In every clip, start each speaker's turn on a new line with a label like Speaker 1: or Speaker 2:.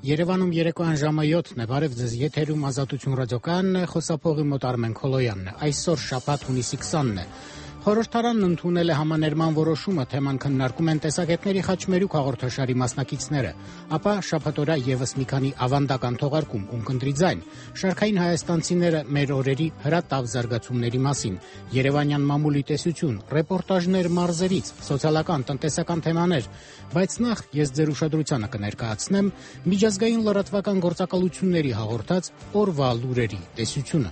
Speaker 1: Երևանում երեկոյան ժամը 7-ն է, բարև ձեզ, եթերում Ազատություն ռադիոկայանն է, խոսափողի մոտ Արմեն Քոլոյանն է, այսօր շաբաթ հունիսի 20-ն է։ Խորհրդարանն ընդունել է համաներման որոշումը, թեման քննարկում են տեսակետների խաչմերուկ հաղորդաշարի մասնակիցները, ապա շաբաթօրյա եւս մի քանի ավանդական թողարկում «Ունկնդրի ձայն», շարքային հայաստանցիները մեր օրերի հրատապ զարգացումների մասին, երևանյան մամուլի տեսություն, ռեպորտաժներ մարզերից, սոցիալական, տնտեսական թեմաներ, բայց նախ ես ձեր ուշադրությանը կներկայացնեմ միջազգային լրատվական գործակալությունների հաղորդած օրվա լուրերի տեսությունը։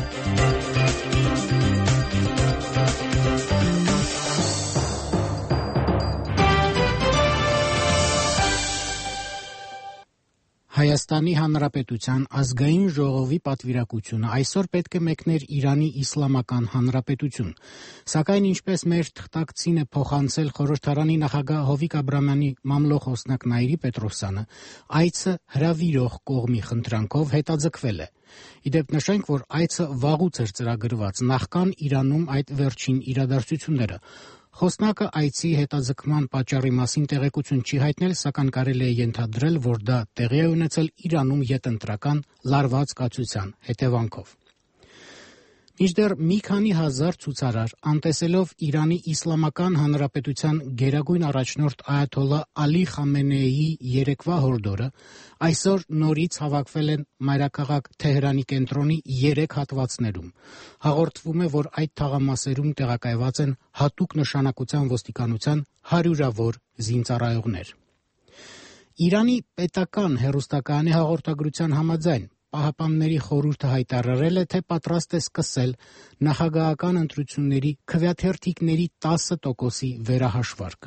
Speaker 1: Հայաստանի Հանրապետության ազգային ժողովի պատվիրակությունը այսօր պետք է մեկներ Իրանի Իսլամական Հանրապետություն, սակայն ինչպես մեր թղթակցին է փոխանցել խորհրդարանի նախագահ Հովիկ Աբրահամյանի մամլոխոսնակ Նաիրի Պետրոսյանը, այցը հրավիրող կողմի խնդրանքով հետաձգվել է։ Իդեպ նշենք, որ այցը վաղուց էր ծրագրված, նախքան Իրանում այդ վերջին իրադարձությունները։ Խոսնակը այցի հետաձգման պատճառի մասին տեղեկություն չի հայտնել, սակայն կարելի է ենթադրել, որ դա տեղի է ունեցել Իրանում յետընտրական լարված կացության հետևանքով։ Մինչդեռ մի քանի հազար ցուցարար, անտեսելով Իրանի Իսլամական Հանրապետության գերագույն առաջնորդ այաթոլլահ Ալի Խամենեիի երեկվա հորդորը, այսօր նորից հավաքվել են մայրաքաղաք Թեհրանի կենտրոնի 3 հատվածներում։ Հաղորդվում է, որ այդ թաղամասերում տեղակայված են հատուկ նշանակության ոստիկանության հարյուրավոր զինծառայողներ։ Իրանի պետական հեռուստակայանի հաղորդագրության համաձայն Պահապանների խորհուրդը հայտարարել է, թե պատրաստ է սկսել նախագահական ընտրությունների քվեաթերթիկների 10%-ի վերահաշվարկը։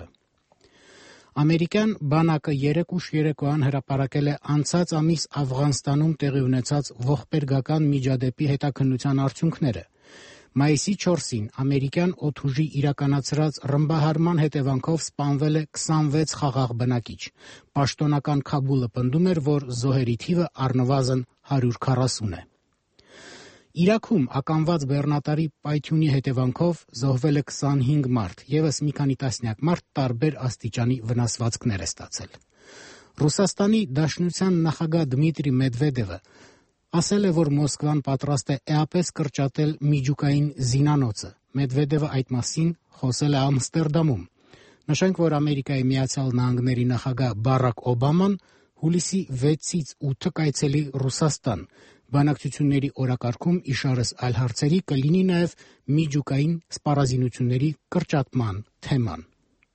Speaker 1: Ամերիկյան բանակը 3 ուշ երեկոյան հրապարակել է անցած ամիս Աֆղանստանում տեղի ունեցած ողբերգական միջադեպի հետաքննության արդյունքները։ Մայիսի 4-ին ամերիկյան օդուժի իրականացրած ռմբահարման հետևանքով սպանվել է 26 խաղաղ բնակիչ։ Պաշտոնական Քաբուլը պնդում էր, որ զոհերի թիվը առնվազն 140 է։ Իրաքում ականված բեռնատարի պայթյունի հետևանքով զոհվել է 25 մարդ, ևս մի քանի տասնյակ մարդ տարբեր աստիճանի վնասվածքներ է ստացել։ Ռուսաստանի Դաշնության նախագահ Դմիտրի Մեդվեդևը ասել է, որ Մոսկվան պատրաստ է էապես կրճատել միջուկային զինանոցը։ Մեդվեդևը այդ մասին խոսել է Ամստերդամում։ Նշենք, որ Ամերիկայի Միացյալ Նահանգների նախագահ Բարակ Օբաման հուլիսի 6-ից 8 կայցելի Ռուսաստան։ Բանակցությունների օրակարգում իշարս այլ հարցերի կլինի նաև միջուկային սպառազինությունների կրճատման թեման։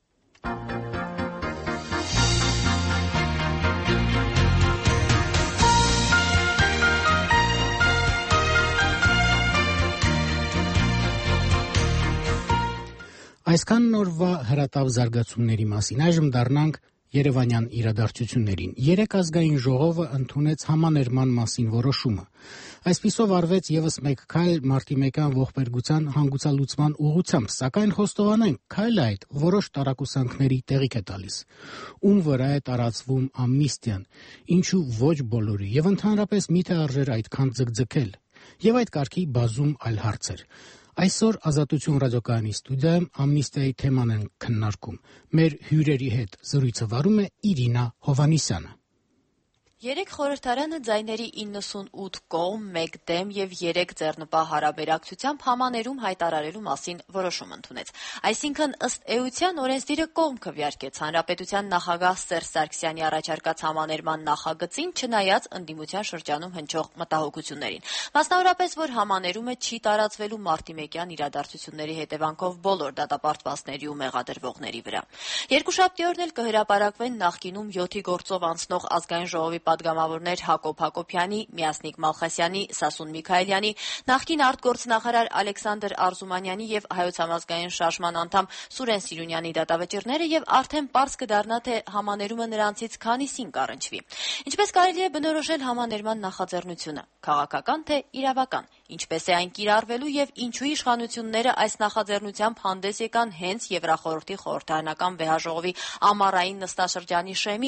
Speaker 1: Այսքան նորվա հրատապ զարգացումների մասին, այժմ դառնանք երևանյան իրադարձություններին։ 3 ազգային ժողովը ընդունեց համաներման մասին որոշումը։ Այսպիսով արվեց եւս մեկ քայլ մարտի 1-յան ողբերգության հանգուցալուծման ուղղությամբ, սակայն խոստովանենք, քայլը այդ որոշ տարակուսանքների տեղիք է տալիս։ Ում վրա է տարածվում ամնիստիան, ինչու ոչ բոլորի, եւ ընդհանրապես միթե արժեր այդքան ձգձգել։ Եվ այդ կարգի բազում այլ հարցեր։ Այսօր Ազատություն ռադիոկայանի ստուդիայում ամնիստիայի թեման են քննարկում։ Մեր հյուրերի հետ զրույցը վարում է Իրինա Հովհաննիսյանը։
Speaker 2: Երեք խորհրդարանը ձայների 98 կողմ, 1 դեմ եւ 3 ձեռնպահ հարաբերակցությամբ համաներում հայտարարելու մասին որոշում ընդունեց։ Այսինքն ըստ էության օրենսդիրը կողմ քվեարկեց հանրապետության նախագահ Սերժ Սարգսյանի առաջարկած համաներման նախագծին, չնայած ընդդիմության շրջանում հնչող մտահոգություններին։ Մասնավորապես, որ համաներումը չի տարածվելու մարտի 1-յան իրադարձությունների հետևանքով բոլոր դատապարտվածների ու մեղադրվողների վրա։ Երկուշաբթի օրն էլ կհրապարակվեն նախկինում 7-ի գործով անցնող ազգային ժողովի պատգամավորներ Հակոբ Հակոբյանի, Միասնիկ Մալխասյանի, Սասուն Միքայելյանի, նախկին արտգործնախարար Ալեքսանդր Արզումանյանի եւ Հայոց համազգային շարժման անդամ Սուրեն Սիրունյանի դատավճիռները եւ արդեն պարզ կդառնա, թե համաներումը նրանցից քանիսին կառնչվի։ Ինչպես կարելի է բնորոշել համաներման նախաձեռնությունը՝ քաղաքական թե իրավական, ինչպես է այն կիրառվելու եւ ինչու իշխանությունները այս նախաձեռնությամբ հանդես եկան հենց Եվրախորհրդի խորհրդարանական վեհաժողովի ամառային նստաշրջանի շեմին։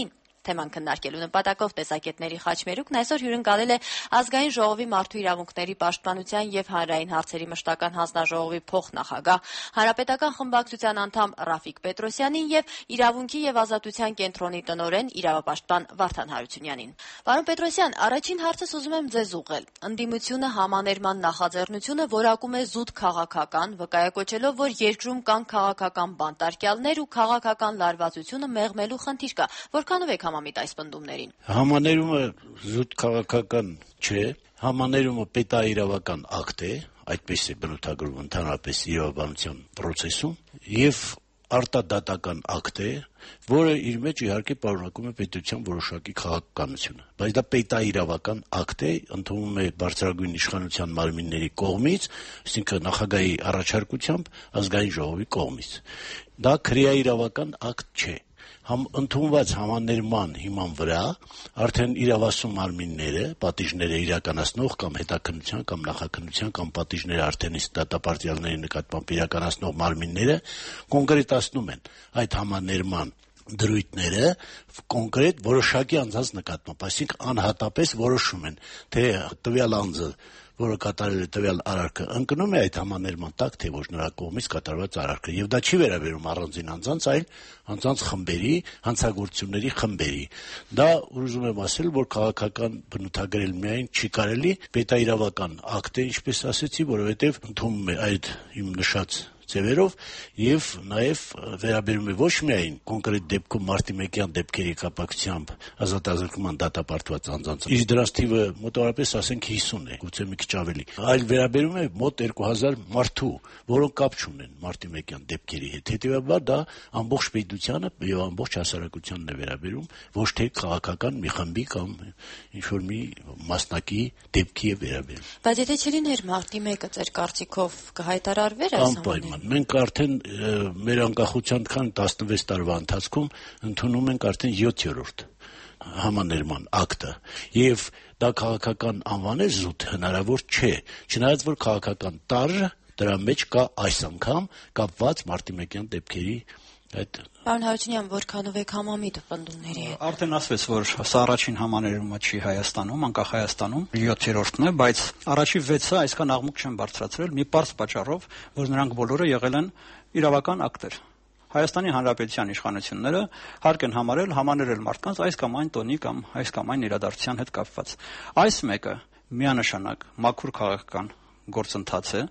Speaker 2: Թեման քննարկելու նպատակով տեսակետների խաչմերուկն այսօր հյուրընկալել է Ազգային ժողովի մարդու իրավունքների պաշտպանության եւ հանրային հարցերի մշտական հանձնաժողովի փոխնախագահ, Հանրապետական խմբակցության անդամ Ռաֆիկ Պետրոսյանին եւ Իրավունքի եւ ազատության կենտրոնի տնօրեն իրավապաշտպան Վարդան Հարությունյանին։ Պարոն Պետրոսյան, առաջին հարցս ուզում եմ ձեզ ուղղել։ Ընդդիմությունը համաներման նախաձեռնությունը որակում է զուտ քաղաքական, վկայակոչելով, որ երկրում կան քաղաքական բանտարկյալներ ու քաղաքական լարվածությունը մեղմելու խնդիր կա։ Որքանով եք համամիտ այս պնդումներին։
Speaker 3: Համաներումը զուտ քաղաքական չէ, համաներումը պետաիրավական ակտ է, այդպես է բնութագրվում ընդհանրապես իրավաբանության պրոցեսում, եւ արտադատական ակտ է, որը իր մեջ իհարկե պարունակում է պետության որոշակի քաղաքականությունը, բայց դա պետաիրավական ակտ է, ընդունվում է բարձրագույն իշխանության մարմինների կողմից, այսինքն նախագահի առաջարկությամբ ազգային ժողովի կողմից։ Դա քրեաիրավական ակտ չէ։ Ընդունված համաներման հիման վրա արդեն իրավասու մարմինները, պատիժները իրականացնող կամ հետաքննության կամ նախաքննության կամ պատիժները արդեն իսկ դատապարտյալների նկատմամբ իրականացնող մարմինները կոնկրետացնում են այդ համաներման դրույթները կոնկրետ որոշակի անձանց նկատմամբ, այսինքն անհատապես որոշում են, թե տվյալ անձը, որը կատարել է տվյալ արարքը, ընկնում է այդ համաներման տակ, թե ոչ նրա կողմից կատարված արարքը, եւ դա չի վերաբերում առանձին անձանց, այլ անձանց խմբերի, հանցագործությունների խմբերի։ Դա ուզում եմ ասել, որ քաղաքական բնութագրել միայն չի կարելի, պետաիրավական ակտ է, ինչպես ասեցի, որովհետեւ ընդունվում է այդ իմ նշած ձևերով եւ նաեւ վերաբերում է ոչ միայն կոնկրետ դեպքում մարտի 1-յան դեպքերի կապակցությամբ ազատազրկման դատապարտված անձանց, իսկ դրանց թիվը մոտավորապես ասենք 50 է, գուցե մի քիչ ավելի, այլ վերաբերում է մոտ 2000 մարդու, որոնք կապ չունեն մարտի 1-յան դեպքերի հետ։ Հետեւաբար դա ամբողջ պետությանը եւ ամբողջ հասարակությանն է վերաբերում, ոչ թե քաղաքական մի խմբի կամ ինչ որ մի մասնակի դեպքի է վերաբերում։
Speaker 2: Բայց եթե չլիներ մարտի 1-ը, ձեր կարծիքով կհայտարարվեր այս
Speaker 3: համաներում։ Մենք արդեն մեր անկախության 16 տարվա ընթացքում ընդունում ենք արդեն 7-րդ համաներման ակտը եւ դա քաղաքական անվանել զուտ հնարավոր չէ, չնայած որ քաղաքական տարրը դրա մեջ կա այս անգամ կապված մարտի 1-յան դեպքերի այդ։
Speaker 2: Պարոն Հարությունյան, որքանով եք համամիտ պնդումների հետ։
Speaker 4: Արդեն ասվեց, որ սա առաջին համաներումը չի Հայաստանում, անկախ Հայաստանում 7-րդն է, բայց առաջի 6-ը այսքան աղմուկ չեն բարձրացրել մի պարզ պատճառով, որ նրանք բոլորը եղել են իրավական ակտեր։ Հայաստանի Հանրապետության իշխանությունները հարկ են համաներել մարդկանց այս կամ այն տոնի կամ այս կամ այն իրադարձության հետ կապված։ Այս մեկը միանշանակ մաքուր քաղաքական գործընթաց է,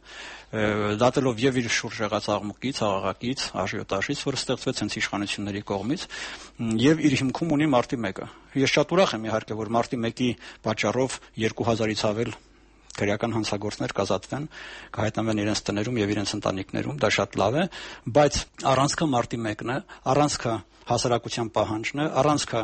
Speaker 4: դատելով եւ իր շուրջ եղած աղմուկից, աղաղակից, աժիոտաժից, որը ստեղծվեց հենց իշխանությունների կողմից, եւ իր հիմքում ունի մարտի 1-ը։ Ես շատ ուրախ եմ իհարկե, որ մարտի 1-ի պատճառով 2000-ից ավել քրեական հանցագործներ կազատվեն, կհայտնվեն իրենց տներում եւ իրենց ընտանիքներում, դա շատ լավ է, բայց առանցքը մարտի 1-ն է, առանցքը հասարակության պահանջն է, առանցքը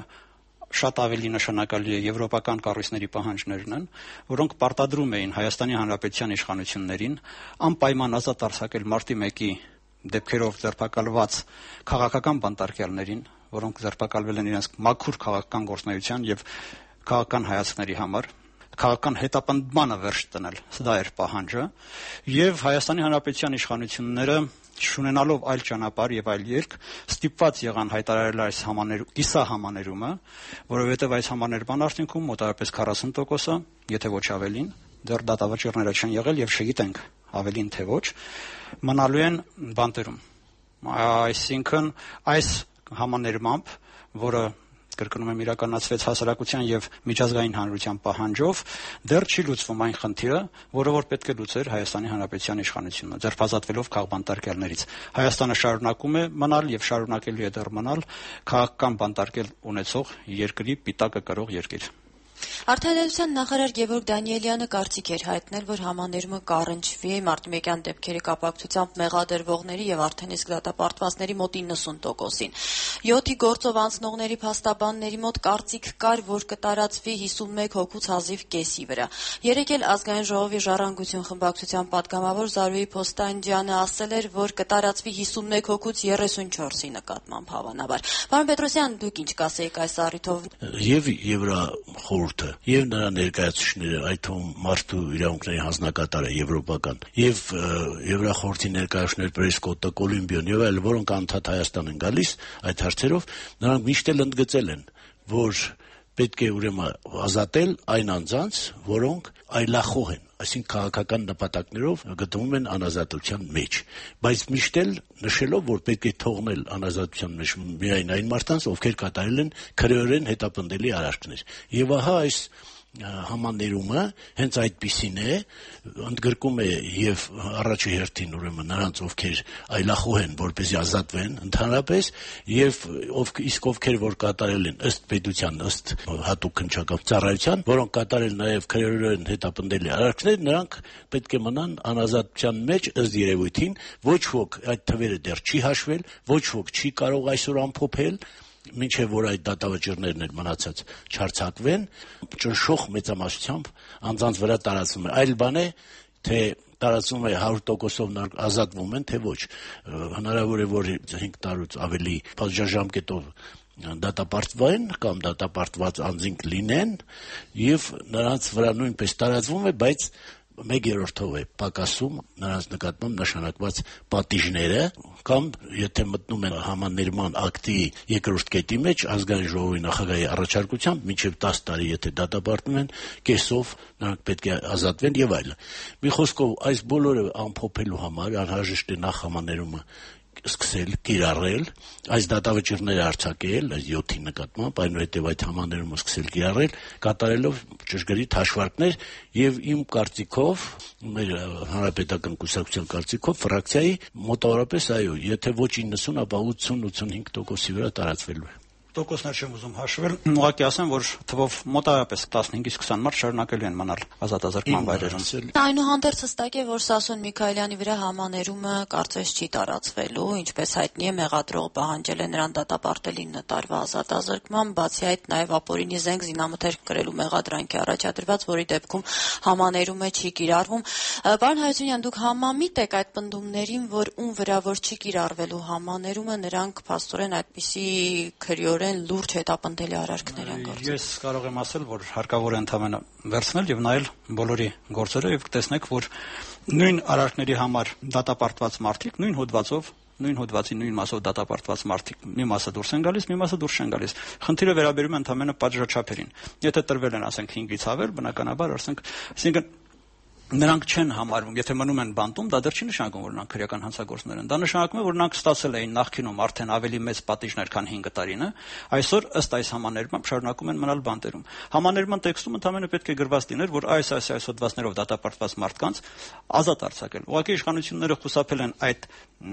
Speaker 4: շատ ավելի նշանակալի է եվրոպական կառույցների պահանջներն են, որոնք պարտադրում էին Հայաստանի Հանրապետության իշխանություններին անպայման ազատ արձակել մարտի 1-ի դեպքերով ձերբակալված քաղաքական բանտարկյալներին, որոնք ձերբակալվել են իրենց մաքուր քաղաքական գործունեության եւ քաղաքական հայացքների համար, քաղաքական հետապնդմանը վերջ դնել, դա էր պահանջը, եւ Հայաստանի Հանրապետության իշխանությունները շունենալով այլ ճանապարհ եւ այլ ելք ստիպված եղան հայտարարել այս կիսահամաներումը, որովհետեւ այս համաներման արդյունքում մոտավորապես 40%-ը, եթե ոչ ավելին, դեռ դատավճիռները չեն եղել եւ չգիտենք ավելին թե ոչ, մնալու են բանտերում։ Այսինքն այս համաներմամբ, որը կրկնում եմ իրականացվեց հասարակության եւ միջազգային հանրության պահանջով, դեռ չի լուծվում այն խնդիրը, որը որ պետք է լուծեր Հայաստանի Հանրապետության իշխանությունը, ձերբազատվելով քաղբանտարկյալներից։ Հայաստանը շարունակում է մնալ եւ շարունակելու է դեռ մնալ քաղաքական բանտարկել ունեցող երկրի պիտակը կրող երկիր։
Speaker 2: Արդարադատության նախարար Գևորգ Դանիելյանը կարծիք էր հայտնել, որ համաներումը կառնչվի մարտի 1-յան դեպքերի կապակցությամբ մեղադրվողների եւ արդեն իսկ դատապարտվածների մոտ 90%-ին։ 7-ի գործով անցնողների փաստաբանների մոտ կարծիք կար, որ կտարածվի 51 հոգուց հազիվ կեսի վրա։ Երեկ էլ Ազգային ժողովի ժառանգություն խմբակցության պատգամավոր Զարուհի Փոստանջյանը ասել էր, որ կտարածվի 51 հոգուց 34-ի նկատմամբ հավանաբար։ Պարոն Պետրոսյան, դուք ինչ կասեիք այս առիթով։
Speaker 3: Եվ Եվրախորհուրդը եւ նրա ներկայացուցիչները, այդ թվում մարդու իրավունքների հանձնակատարը եվրոպական եւ Եվրախորհրդի ներկայացուցիչներ Պրեսկոտը, Կոլումբիան եւ այլ, որոնք անդադ Հայաստան են գալիս այդ հարցերով, նրանք միշտ էլ ընդգծել են, որ պետք է ուրեմն ազատել այն անձանց, որոնք այլախոհ են, այսինքն քաղաքական նպատակներով գտնվում են անազատության մեջ, բայց միշտ էլ նշելով, որ պետք է թողնել անազատության մեջ միայն այն մարդկանց, ովքեր կատարել են քրեորեն հետապնդելի արարքներ։ Եվ ահա այս համաներումը հենց այդպիսին է, ընդգրկում է եւ առաջի հերթին ուրեմն նրանց, ովքեր այլախոհ են, որպեսզի ազատվեն ընդհանրապես, եւ իսկ ովքեր որ կատարել են ըստ պետության, ըստ հատուկ քննչական ծառայության, որոնք կատարել նաեւ քրեորեն հետապնդելի արարքներ, նրանք պետք է մնան անազատության մեջ ըստ երևույթին, ոչ ոք այդ թվերը դեռ չի հաշվել, ոչ ոք չի կարող այսօր ամփոփել, մինչև որ այդ դատավճիռներն էլ մնացած չարձակվեն, ճնշող մեծամասնությամբ անձանց վրա տարածվում է։ Այլ բան է, թե տարածվում է 100%-ով նրանք ազատվում են, թե ոչ։ Հնարավոր է, որ 5 տարուց ավելի պատժամկետով դատապարտվեն կամ դատապարտված անձինք լինեն եւ նրանց վրա նույնպես տարածվում է, բայց 1/3-ով է պակասում նրանց նկատմամբ նշանակված պատիժները, կամ եթե մտնում են համաներման ակտի երկրորդ կետի մեջ ազգային ժողովի նախագահի առաջարկությամբ մինչև 10 տարի եթե դատապարտվում են, կեսով նրանք պետք է ազատվեն եւ այլն։ Մի խոսքով այս բոլորը ամփոփելու համար անհրաժեշտ է նախ համաներումը սկսել կիրառել, այս դատավճիռները արձակել, այս 7-ի նկատմամբ, այնուհետև այդ համաներումը սկսել կիրառել, կատարելով ճշգրիտ հաշվարկներ եւ իմ կարծիքով, մեր հանրապետական կուսակցության կարծիքով, ֆրակցիայի մոտավորապես այո, եթե ոչ 90, ապա 80-85%-ի վրա տարածվելու է։
Speaker 4: Տոկոսներ չեմ ուզում հաշվել, ուղղակի ասեմ, որ թվով մոտավորապես 15-ից 20 մարդ շարունակելու են մնալ ազատազրկման վայրերում։
Speaker 2: Այնուհանդերձ հստակ է, որ Սասուն Միքայելյանի վրա համաներումը կարծես չի տարածվելու, ինչպես հայտնի է, մեղադրողը պահանջել է նրան դատապարտել 9 տարվա ազատազրկման, բացի այդ նաև ապօրինի զենք զինամթերք կրելու մեղադրանք է առաջադրված, որի դեպքում համաներումը չի կիրառվում։ Պարոն Հարությունյան, դուք համամիտ եք այդ պնդումներին, որ ում վրա որ չի կիրառվելու համաներումը, նրանք փաստորեն այդպիսի քրեորեն լուրջ հետապնդելի արարքներ են գործել։
Speaker 4: Ես կարող եմ ասել, որ հարկավոր է ընդհանրապես վերցնել եւ նայել բոլորի գործերը եւ կտեսնեք, որ նույն արարքների համար դատապարտված մարդիկ նույն հոդվածի նույն մասով դատապարտված մարդիկ մի մասը դուրս են գալիս, մի մասը դուրս չեն գալիս։ Խնդիրը վերաբերում է ընդհանրապես պատժաչափերին։ Եթե տրվել են, ասենք 5-ից ավել, բնականաբար, այսինքն նրանք չեն համարվում, եթե մնում են բանտում, դա դեռ չի նշանակում, որ նրանք քրեական հանցագործներ են։ Դա նշանակում է, որ նրանք ստացել էին նախկինում արդեն ավելի մեծ պատիժներ, քան 5 տարին, այսօր ըստ այս համաներման շարունակում են մնալ բանտերում։ Համաներման տեքստում ընդհանրապես պետք է գրված լիներ, որ այս հոդվածներով դատապարտված մարդկանց ազատ արձակել։ Ուղղակի իշխանությունները խուսափել են այդ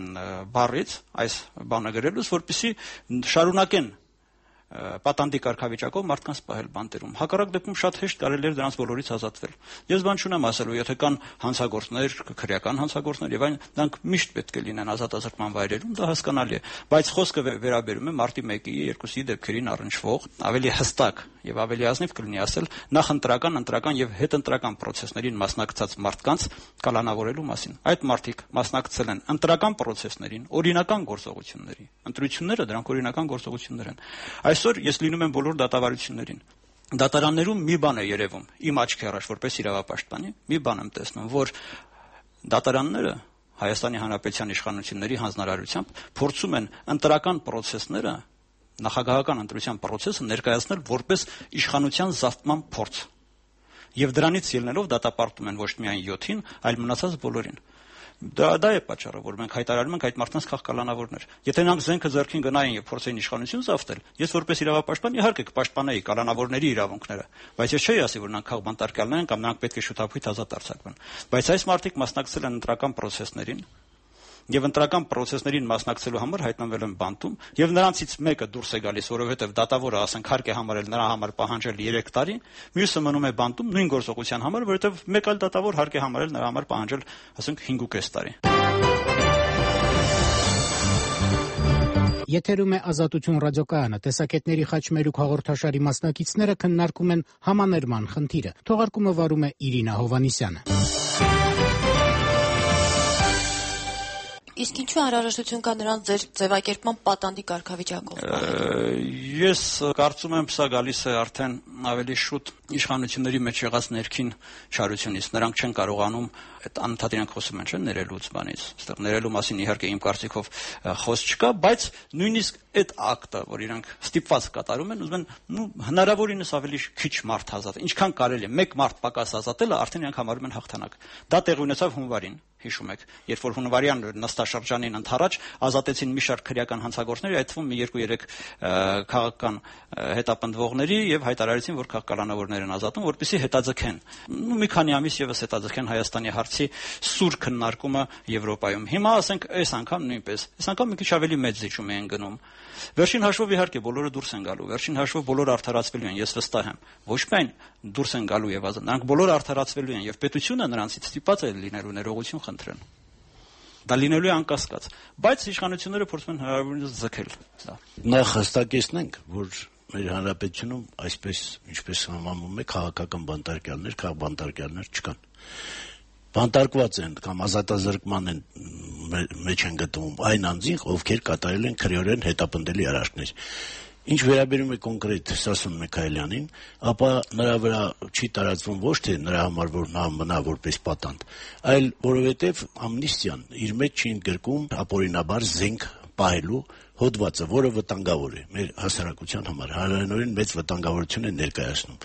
Speaker 4: բառից, այս բանը գրելուց, որպեսզի շարունակեն պատանդի կարգավիճակով մարդկանց պահել բանտերում։ Հակառակ դեպքում շատ հեշտ կարելի է դրանց բոլորից ազատվել։ Ես բան չունեմ ասելու, եթե կան հանցագործներ, քրեական հանցագործներ եւ այն, նրանք միշտ պետք է լինեն ազատազրկման վայրերում, դա հասկանալի է, բայց խոսքը վերաբերում է մարտի 1-ի, 2-ի դեպքերին առնչվող ավելի հստակ եւ ավելի ազնիվ կլինի ասել նախ ընտրական եւ հետընտրական process-ներին մասնակցած մարդկանց կալանավորելու մասին։ Այդ մարդիկ մասնակցել են ընտրական process-ներին, օրինական գործողությունների։ Ընտրությունները դրանք օրինական գործողություններ են։ Այսօր ես լինում եմ բոլոր դատավարություններին։ Դատարաններում մի բան է երևում, իմ աչքի առաջ որպես իրավապաշտպանի, մի բան եմ տեսնում, որ դատարանները Հայաստանի Հանրապետության իշխանությունների հանձնարարությամբ փորձում են ընտրական process-ները, նախագահական ընտրության process-ը ներկայացնել որպես իշխանության զավթման փորձ։ Եվ դրանից ելնելով դատապարտում են ոչ միայն 7-ին, այլ մնացած բոլորին։ Դա է պատճառը, որ մենք հայտարարում ենք այդ մարդկանց քաղաքականավորներ։ Եթե նրանք զենքը ձեռքին գնային եւ փորձեին իշխանություն զավթել, ես որպես իրավապաշտպան իհարկե կպաշտպանեի կանանավորների իրավունքները, բայց ես չէի ասի, որ նրանք քաղբանտարկյալներ են կամ նրանք պետք է շուտափույթ ազատ արձակվեն։ Բայց այս մարդիկ մասնակցել են ընտրական process-ներին եւ ընտրական process-ներին մասնակցելու համար հայտնվել են բանտում եւ նրանցից մեկը դուրս է գալիս, որովհետեւ դատավորը, ասենք, հարկ է համարել նրա համար պահանջել 3 տարի, մյուսը մնում է բանտում նույն գործողության համար, որովհետեւ մեկ այլ դատավոր հարկ է համարել նրա համար պահանջել, ասենք, 5.5 տարի։
Speaker 1: Եթերում է Ազատություն ռադիոկայանը, տեսակետների խաչմերուկ հաղորդաշարի մասնակիցները քննարկում են համաներման խնդիրը։ Թողարկումը վարում է Իրինա Հովանիսյանը։
Speaker 2: Իսկ ինչու անհրաժեշտություն կա նրանց ձեր ձևակերպման պատանդի կարգավիճակով։
Speaker 4: Ես կարծում եմ, սա գալիս է արդեն ավելի շուտ իշխանությունների մեջ եղած ներքին չարությունից, նրանք չեն կարողանում այդ անընդհատ իրանք խոսում են, չէ՞, ներելուց բանից, այստեղ ներելու մասին իհարկե իմ կարծիքով խոս չկա, բայց նույնիսկ այդ ակտը, որ իրանք ստիպված կատարում են, ուզում են հնարավորինս ավելի քիչ մարդ ազատել, ինչքան կարելի է, մեկ մարդ պակաս ազատելը արդեն իրանք համարում են հաղթանակ։ Դա տեղի ունեցավ հունվարին, հիշում եք, երբ որ հունվարյան նստաշրջանին ընդառաջ ազատեցին մի շարք քրեական հանցագործների, այդ թվում մի 2-3 քաղաքական հետապնդվողների եւ հայտարարեցին, որ քաղաքականավորներ են ազատում, որպեսզի հետաձգեն։ Մի քանի ամիս եւս հետաձգեն Հայաստանի հարցի սուր քննարկումը Եվրոպայում։ Հիմա ասենք այս անգամ նույնպես։ Այս անգամ մի քիչ ավելի մեծ զիջում են գնում։ Վերջին հաշվով իհարկե բոլորը դուրս են գալու, վերջին հաշվով բոլորը արդարացվելու են, ես վստահ եմ։ Ոչ միայն դուրս են գալու եւ ազատ, նրանք բոլորը արդարացվելու են եւ պետությունը նրանցից ստիպված է լինելու ներողություն խնդրեն։ Դա լինելու է անկասկած, բայց իշխանությունները փորձում են հնարավորինս ձգել դա։
Speaker 3: Նախ հստակեցնենք, որ մեր հանրապետությունում այսպես ինչպես համամում է քաղաքական բանտարկյալներ, քաղբանտարկյալներ չկան։ Բանտարկված են կամ ազատազրկման են մեջ են գտնվում այն անձինք, ովքեր կատարել են քրեորեն հետապնդելի արարքներ։ Ինչ վերաբերում է կոնկրետ Սասուն Միքայելյանին, ապա նրա վրա չի տարածվում ոչ թե նրա համար, որ նա մնա որպես պատանդ, այլ որովհետև ամնիստիան իր մեջ չի ընդգրկում ապօրինաբար զենք պահելու հոդվածը, որը վտանգավոր է մեր հասարակության համար, հանրայնորեն մեծ վտանգավորություն է ներկայացնում։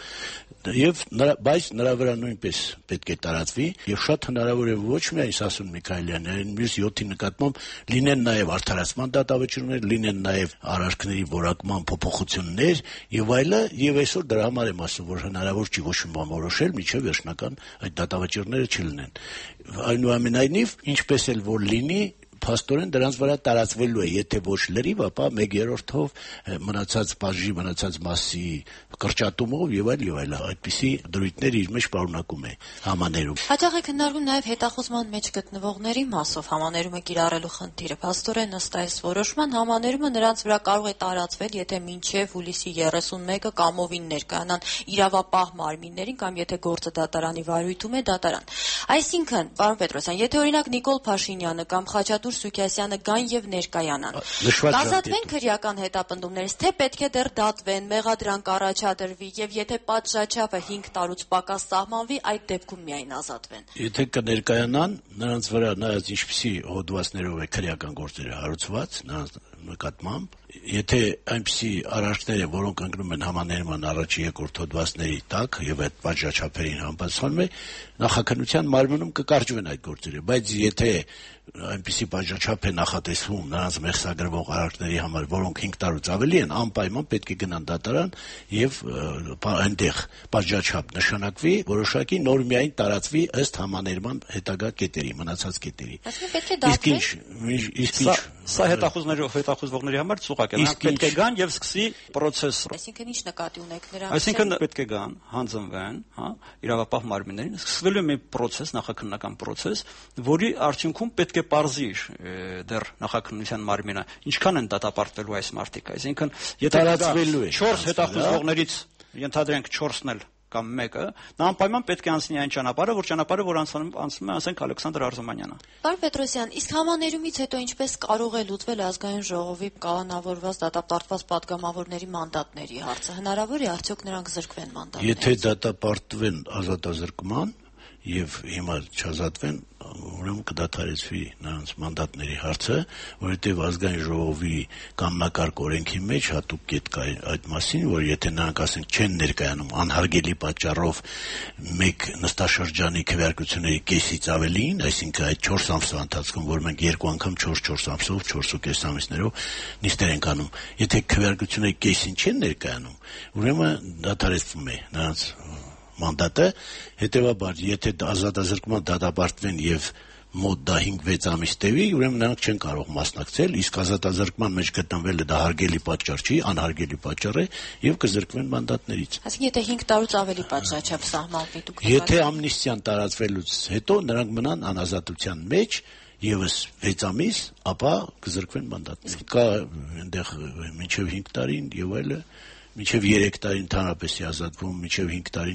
Speaker 3: Բայց նրա վրա նույնպես պետք է տարածվի եւ շատ հնարավոր է ոչ միայն Սասուն Միքայելյանի, այլ մյուս 7-ի նկատմամբ լինեն նաեւ արդարացման դատավճիռներ, լինեն նաեւ արարքների որակման փոփոխություններ եւ այլը, եւ այսօր դրա համար եմ ասում, որ հնարավոր չի ոչ մի բան որոշել, մինչեւ վերջնական այդ դատավճիռները չլինեն։ Այնուամենայնիվ, ինչպես էլ որ լինի, փաստորեն դրանց վրա տարածվելու է, եթե ոչ լրիվ, ապա 1/3-ով մնացած բաժի, մնացած մասի կրճատումով եւ այլ, այդպիսի դրույթներ իր մեջ պարունակում է համաներում։
Speaker 2: Հաճախ է քննարկվում նաեւ հետախուզման մեջ գտնվողների մասով համաներումը կիրառելու խնդիրը։ Փաստորեն ըստ այս որոշման համաներումը նրանց վրա կարող է տարածվել, եթե մինչեւ հուլիսի 31-ը կամովին ներկայանան իրավապահ մարմիններին կամ եթե գործը դատարանի վարույթում է դատարան։ Այսինքն, պարոն Պետրոսյան, եթե օրինակ Նիկոլ Փաշինյանը կամ Խաչատուր Սուքիասյանը գան եւ ներկայանան, կազատվեն քրեական հետապնդումներից, թե պետք է դեռ դատվեն, մեղադրանք առաջադրվի եւ եթե պատժաչափը 5 տարուց պակաս սահմանվի, այդ դեպքում միայն ազատվեն։
Speaker 3: Եթե կներկայանան, նրանց վրա նայած ինչպիսի հոդվածներով է քրեական գործերը հարուցված, նրանց նկատմամբ, եթե այնպիսի արարքներ են, որոնք ընկնում են համաներման առաջի երկրորդ հոդվածների տակ եւ այդ պատժաչափերին համապատասխանում է, նախաքննության մարմնում կկարճվեն այդ գործերը, բայց եթե այնպիսի պատժաչափ է նախատեսվում նրանց մեղսագրվող արարքների համար, որոնք 5 տարուց ավելի են, անպայման պետք է գնան դատարան եւ այնտեղ պատժաչափ նշանակվի, որոշակի նոր միայն տարածվի ըստ համաներման հետագա կետերի, մնացած կետերի։
Speaker 2: Այսինքն պետք է դատվեն։
Speaker 3: Իսկ
Speaker 4: սա հետախուզվողների համար ծուղակ է, նրանք պետք է գան եւ սկսի process։
Speaker 2: Այսինքն ինչ նկատի ունեք նրանց։
Speaker 4: Այսինքն պետք է գան, հանձնվեն, իրավապահ մարմիններին, սկսվելու է մի process, նախաքննական process, որի արդյունքում պետք է պարզի դեռ նախաքննության մարմինը ինչքան են դատապարտվելու այս մարդիկ։ Այսինքն, եթե 4 հետախուզվողներից ենթադրենք 4-ն էլ կամ մեկը, նա անպայման պետք է անցնի այն ճանապարհը, որ անցնում է, ասենք, Ալեքսանդր Արզումանյանը։
Speaker 2: Պարոն Պետրոսյան, իսկ համաներումից հետո ինչպես կարող է լուծվել ազգային ժողովի կանոնավորված դատապարտված падգամավորների մանդատների հարցը։ Հնարավոր է արդյոք նրանք զրկվեն մանդատներից։
Speaker 3: Եթե դատապարտվեն ազատազրկման եւ հիմա չազատվեն, ուրեմն կդադարեցվի նրանց մանդատների հարցը, որովհետեւ ազգային ժողովի կանոնակարգ օրենքի մեջ հատուկ կետ կա այդ մասին, որ եթե նրանք ասենք չեն ներկայանում անհարգելի պատճառով մեկ նստաշրջանի քվեարկությունների կեսից ավելին, այսինքն այդ 4 ամսվա ընթացքում, որ մենք 2 անգամ 4 ամսով, 4.5 ամիսներով նիստեր ենք անում, եթե քվեարկությունների կեսին չեն ներկայանում, ուրեմն դադարեցվում է նրանց մանդատը, հետևաբար, եթե ազատազրկման դատապարտվեն եւ մոտ դա 5-6 ամիս տևի, ուրեմն նրանք չեն կարող մասնակցել, իսկ ազատազրկման մեջ գտնվելը դա հարգելի պատճառ չի, անհարգելի պատճառ է եւ կզրկվեն մանդատներից։
Speaker 2: Այսինքն, եթե 5 տարուց ավելի պատժաչափ սահմանվի, դուք
Speaker 3: Եթե ամնիստիան տարածվելուց հետո նրանք մնան անազատության մեջ եւս 6 ամիս, ապա կզրկվեն մանդատներից։ Կա այնտեղ մինչեւ 5 տարին եւ այլը մինչև 3 տարին ընդհանրապես է ազատվում, մինչև 5 տարին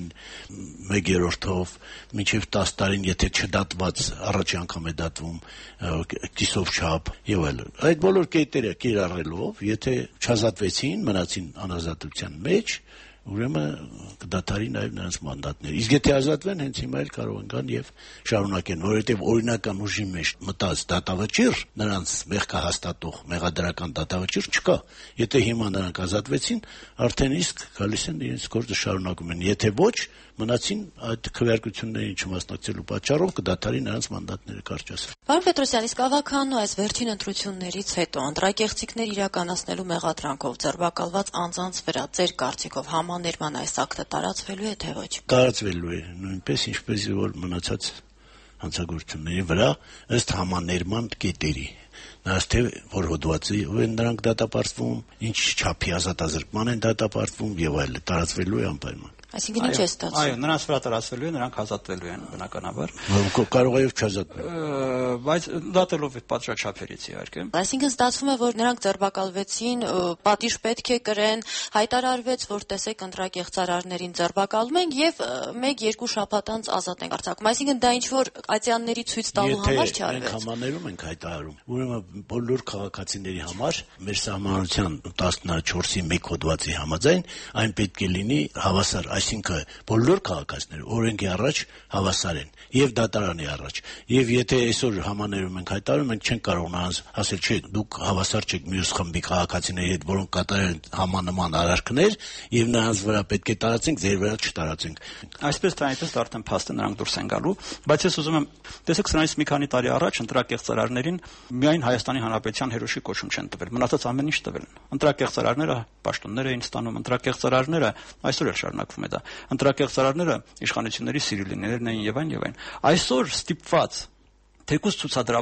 Speaker 3: 1/3-ով, մինչև 10 տարին, եթե չդատված առաջի անգամ է դատվում կիսով չափ եւ այլն։ Այդ բոլոր կետերը կիրառելով, եթե չազատվեցին, մնացին անազատության մեջ, ուրեմն կդադարի նաև նրանց մանդատները։ Իսկ եթե ազատվեն, հենց հիմա էլ կարող են գան եւ շարունակեն, որովհետեւ օրինական ուժի մեջ մտած դատավճիռ, նրանց մեղքահաստատող մեղադրական դատավճիռ չկա։ Եթե հիմա նրանք ազատվեցին, արդեն իսկ գալիս են իրենց գործը շարունակում են։ Եթե ոչ, մնացին այդ քվեարկություններին չմասնակցելու պատճառով կդադարի նրանց մանդատները կարճ ասել։
Speaker 2: Պարոն Պետրոսյան, իսկ ավականու այս վերջին ընտրություններից հետո ընտրակեղծիքներ իրականացնելու մեղադրանքով ձերբակալված անձանց վրա ձեր կարծիքով համաներման այս ակտը տարածվելու է թե ոչ։
Speaker 3: Տարածվելու է նույնպես ինչպես որ մնացած հանցագործությունների վրա ըստ համաներման կետերի։ Նրանց թե որ հոդվածի են նրանք դատապարտվում, ինչ չափի ազատազրկման են դատապարտվում եւ այլն, տարածվելու է անպայման։
Speaker 2: Այսինքն ինչ է ստացվում։
Speaker 4: Այո, նրանց վրա տարածվելու է, նրանք ազատվելու են բնականաբար։
Speaker 3: Կարող է եւ չազատվել։
Speaker 4: Բայց դատելով այդ պատժաչափերից իհարկե։
Speaker 2: Այսինքն ստացվում է, որ նրանք ձերբակալվեցին, պատիժ պետք է կրեն, հայտարարվեց, որ տեսեք ընտրակեղծարարներին ձերբակալում ենք եւ 1-2 շաբաթ անց ազատ ենք արձակում։ Այսինքն դա ինչ որ ատյանների ցույց տալու համար չարվեց։
Speaker 3: Մենք համաներում ենք հայտարարում։ Ուրեմն բոլոր քաղաքացիների համար մեր սահմանության 14-ի 1 հոդվածի համաձայն այն պետք է լինի հավասար, այսինքն բոլոր քաղաքացիները օրենքի առաջ հավասար են եւ դատարանի առաջ։ Եվ եթե այսօր համաներում ենք հայտարարում, մենք չենք կարող նրանց ասել, չէ, դուք հավասար չեք մյուս խմբի քաղաքացիների հետ, որոնք կատարել են համանման արարքներ եւ նրանց վրա պետք է տարածենք, ձեր վրա չտարածենք։
Speaker 4: Այսպես թե այնպես արդեն փաստը նրանք դուրս են գալու, բայց ես ուզում եմ, տեսեք, սրանից մի քանի տարի առաջ ընտրակեղծարարներին միայն Հայաստանի Հանրապետության հերոսի կոչում չեն տվել, մնացած ամեն ինչ տվել են։ Ընտրակեղծարարները պաշտոններ էին ստանում, ընտրակեղծարարները այսօր էլ շարունակվում է դա։ Ընտրակեղծարարները իշխանությունների սիրելիներն էին եւ այն։ Այսօր ստիպված թեկուզ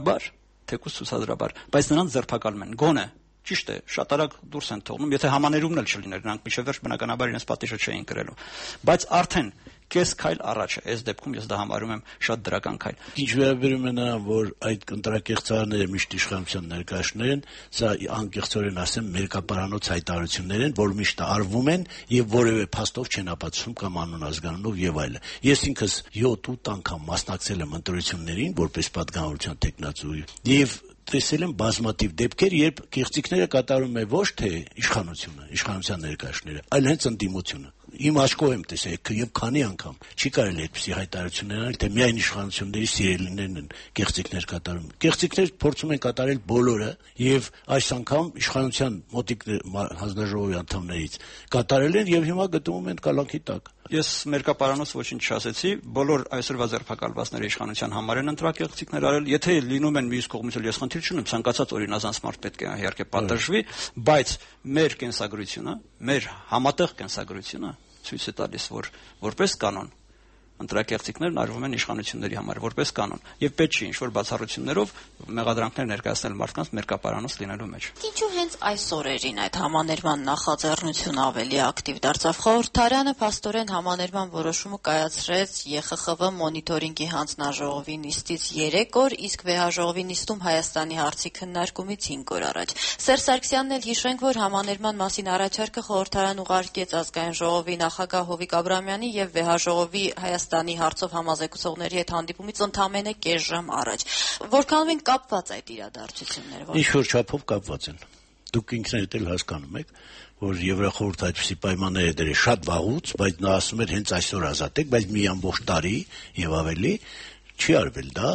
Speaker 4: ցուցադրաբար, բայց նրանց ձերբակալում են գոնե։ Ճիշտ է, շատ արագ դուրս են թողնում, եթե համաներումն էլ չլիներ, նրանք մինչև վերջ բնականաբար իրենց պատիժը չէին կրելու։ Բայց արդեն կես քայլ առաջ է, այս դեպքում ես դա համարում եմ շատ դրական քայլ։
Speaker 3: Ինչ վերաբերում է նրան, որ այդ ընտրակեղծարարները միշտ իշխանության ներկայացնող են, սա անկեղծորեն ասեմ, մերկապարանոց հայտարարություններ են, որ միշտ արվում են եւ որևէ փաստով չեն ապացուցում կամ անուն ազգանունով եւ այլն։ Ես ինքս 7-8 անգամ մասնակցել եմ ընտրություններին որպես պատգամավորության տեխնացու եւ տեսել եմ բազմաթիվ դեպքեր, երբ կեղծիքները կատարում է ոչ թե իշխանության ներկայացնողները, այլ հենց ընդդիմությունը։ Իմ աչքով եմ տեսել եւ քանի անգամ չի կարելի այդպիսի հայտարարություններ անել, թե միայն իշխանությունների սիրելիներն են կեղծիքներ կատարում։ Կեղծիքներ փորձում են կատարել բոլորը եւ այս անգամ իշխանության մոտիկ հանձնաժողովի անդամներից կատարել են եւ հիմա գտնվում են կալանքի տակ։
Speaker 4: Ես մերկապարանոց ոչինչ չասեցի, բոլոր այսօրվա ձերբակալվածները իշխանության համար են ընտրակեղծիքներ արել, եթե լինում են մյուս կողմից էլ ես խնդիր չունեմ, ցանկացած օրինազանց մարդ պետք է իհարկե պատժվի, բայց մեր կենսագրությունը, մեր համատեղ կենսագրությունը ցույց է տալիս, որ որպես կանոն ընտրակեղծիքներն արվում են իշխանությունների համար որպես կանոն եւ պետք չի ինչ-որ բացառություններով մեղադրանքներ ներկայացնել մարդկանց մերկապարանոց լինելու մեջ։
Speaker 2: Ինչու հենց այս օրերին այդ համաներման նախաձեռնությունը ավելի ակտիվ դարձավ։ Խորհրդարանը փաստորեն համաներման որոշումը կայացրեց ԵԽԽՎ մոնիտորինգի հանձնաժողովի նիստից 3 օր, իսկ վեհաժողովի նիստում Հայաստանի հարցի քննարկումից 5 օր առաջ։ Սերժ Սարգսյանն էլ հիշենք, որ համաներման մասին առաջարկը խորհրդարան ուղարկեց ազգային ժողովի նախագահ Հովիկ Աբրահամյանի եւ վեհաժողովի Հայաստանի հարցով համազեկուցողների հետ հանդիպումից ընդամենը կես ժամ առաջ։ Որքանով են կապված այդ իրադարձությունները։
Speaker 3: Ինչ-որ չափով կապված են։ Դուք ինքներդ էլ հասկանում եք, որ Եվրախորհուրդը այդպիսի պայմաններ է դրել շատ վաղուց, բայց նա ասում էր հենց այսօր ազատեք, բայց մի ամբողջ տարի եւ ավելի չի արվել դա։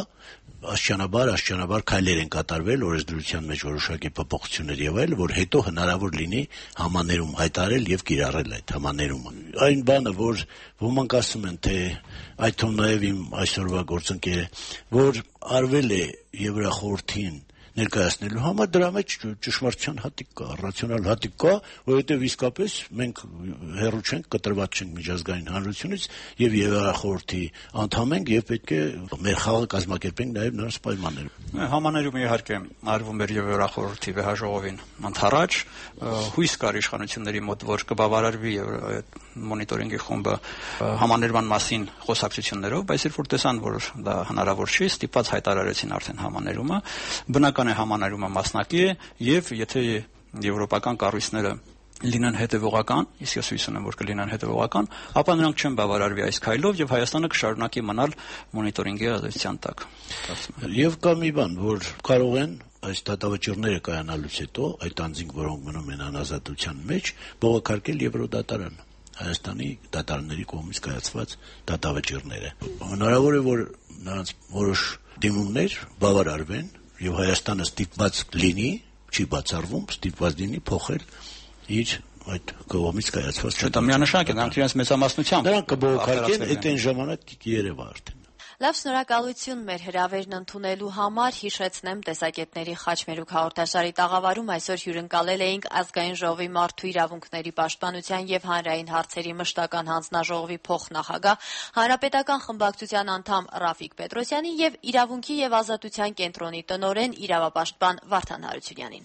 Speaker 3: Աստիճանաբար քայլեր են կատարվել օրենսդրության մեջ որոշակի փոփոխություններ եւ այլ, որ հետո հնարավոր լինի համաներում հայտարարել եւ կիրառել այդ համաներումը։ Այն բանը, որ ոմանք ասում են, թե այդ թվում նաեւ իմ այսօրվա գործընկերը, որ արվել է Եվրախորհրդին ներկայացնելու համար, դրա մեջ ճշմարտության հատիկ կա, ռացիոնալ հատիկ կա, որովհետև իսկապես մենք հեռու չենք, կտրված չենք միջազգային հանրությունից եւ Եվրախորհրդի անդամ ենք եւ պետք է մեր խաղը կազմակերպենք նաեւ նրանց պայմաններում։
Speaker 4: Համաներումը իհարկե արվում էր Եվրախորհրդի վեհաժողովին ընդառաջ, հույս կար իշխանությունների մոտ, որ կբավարարվի մոնիտորինգի խումբը համաներման մասին խոսակցություններով, բայց երբ որ տեսան, որ դա հնարավոր չի, ստիպված հայտարարեցին արդեն համաներումը, բնական է համաներումը մասնակի է եւ եթե եվրոպական կառույցները լինեն հետևողական, իսկ ես հույս ունեմ, որ կլինեն հետևողական, ապա նրանք չեն բավարարվի այս քայլով եւ Հայաստանը կշարունակի մնալ մոնիտորինգի ազդեցության տակ։
Speaker 3: Եվ կա մի բան, որ կարող են այս դատավճիռները կայանալուց հետո այդ անձինք, որոնք մնում են անազատության մեջ, բողոքարկել Եվրոդատարան։ Հայաստանի դատարանների կողմից կայացված դատավճիռները։ Հնարավոր է, որ նրանց որոշ դիմումներ բավարարվեն եւ Հայաստանը ստիպված լինի, չի բացառվում, ստիպված լինի փոխել իր այդ կողմից կայացված։
Speaker 4: Դա միանշանակ է, նրանք իրենց մեծամասնությամբ
Speaker 3: դրանք կբողոքարկեն, այդ ժամանակ կերևա արդեն։
Speaker 2: Լավ, շնորհակալություն մեր հրավերն ընդունելու համար։ Հիշեցնեմ, տեսակետների խաչմերուկ հաղորդաշարի տաղավարում այսօր հյուրընկալել էինք Ազգային ժողովի մարդու իրավունքների պաշտպանության եւ հանրային հարցերի մշտական հանձնաժողովի փոխնախագահ, Հանրապետական խմբակցության անդամ Ռաֆիկ Պետրոսյանին եւ Իրավունքի եւ ազատության կենտրոնի տնօրեն իրավապաշտպան Վարդան Հարությունյանին։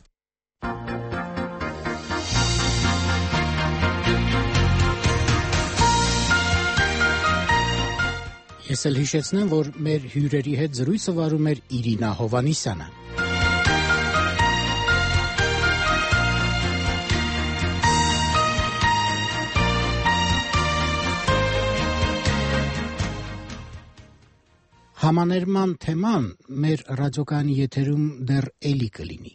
Speaker 1: Ես էլ հիշեցնեմ, որ մեր հյուրերի հետ զրույցը վարում էր Իրինա Հովանիսյանը։ Համաներման թեման մեր ռադիոկայանի եթերում դեռ էլի կլինի։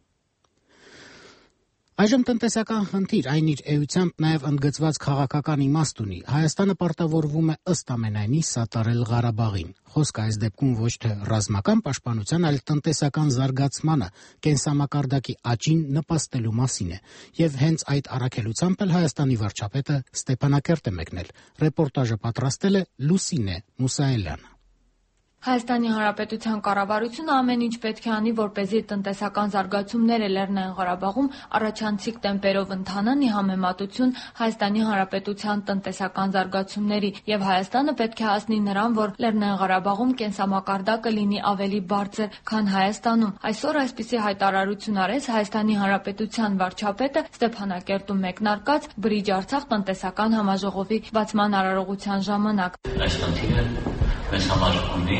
Speaker 1: Այժմ տնտեսական խնդիր, այն իր էությամբ նաև ընդգծված քաղաքական իմաստ ունի։ Հայաստանը պարտավորվում է ըստ ամենայնի սատարել Ղարաբաղին։ Խոսքը այս դեպքում ոչ թե ռազմական պաշտպանության, այլ տնտեսական զարգացմանը, կենսամակարդակի աճին նպաստելու մասին է։ Եվ հենց այդ առաքելությամբ էլ Հայաստանի վարչապետը Ստեփանակերտ է մեկնել։ Ռեպորտաժը պատրաստել է Լուսինե Մուսայելյանը։
Speaker 5: Հայաստանի Հանրապետության կառավարությունը ամեն ինչ պետք է անի, որպեսզի տնտեսական զարգացումները Լեռնային Ղարաբաղում առաջանցիկ տեմպերով ընթանան ի համեմատություն Հայաստանի Հանրապետության տնտեսական զարգացումների, եւ Հայաստանը պետք է հասնի նրան, որ Լեռնային Ղարաբաղում կենսամակարդակը լինի ավելի բարձր, քան Հայաստանում։ Այսօր այսպիսի հայտարարություն արեց Հայաստանի Հանրապետության վարչապետը Ստեփանակերտում մեկնարկած Բրիջ Արցախ տնտեսական համաժողովի բացման արարողության ժամանակ։
Speaker 6: Այս խնդիրը մեզ համար ունի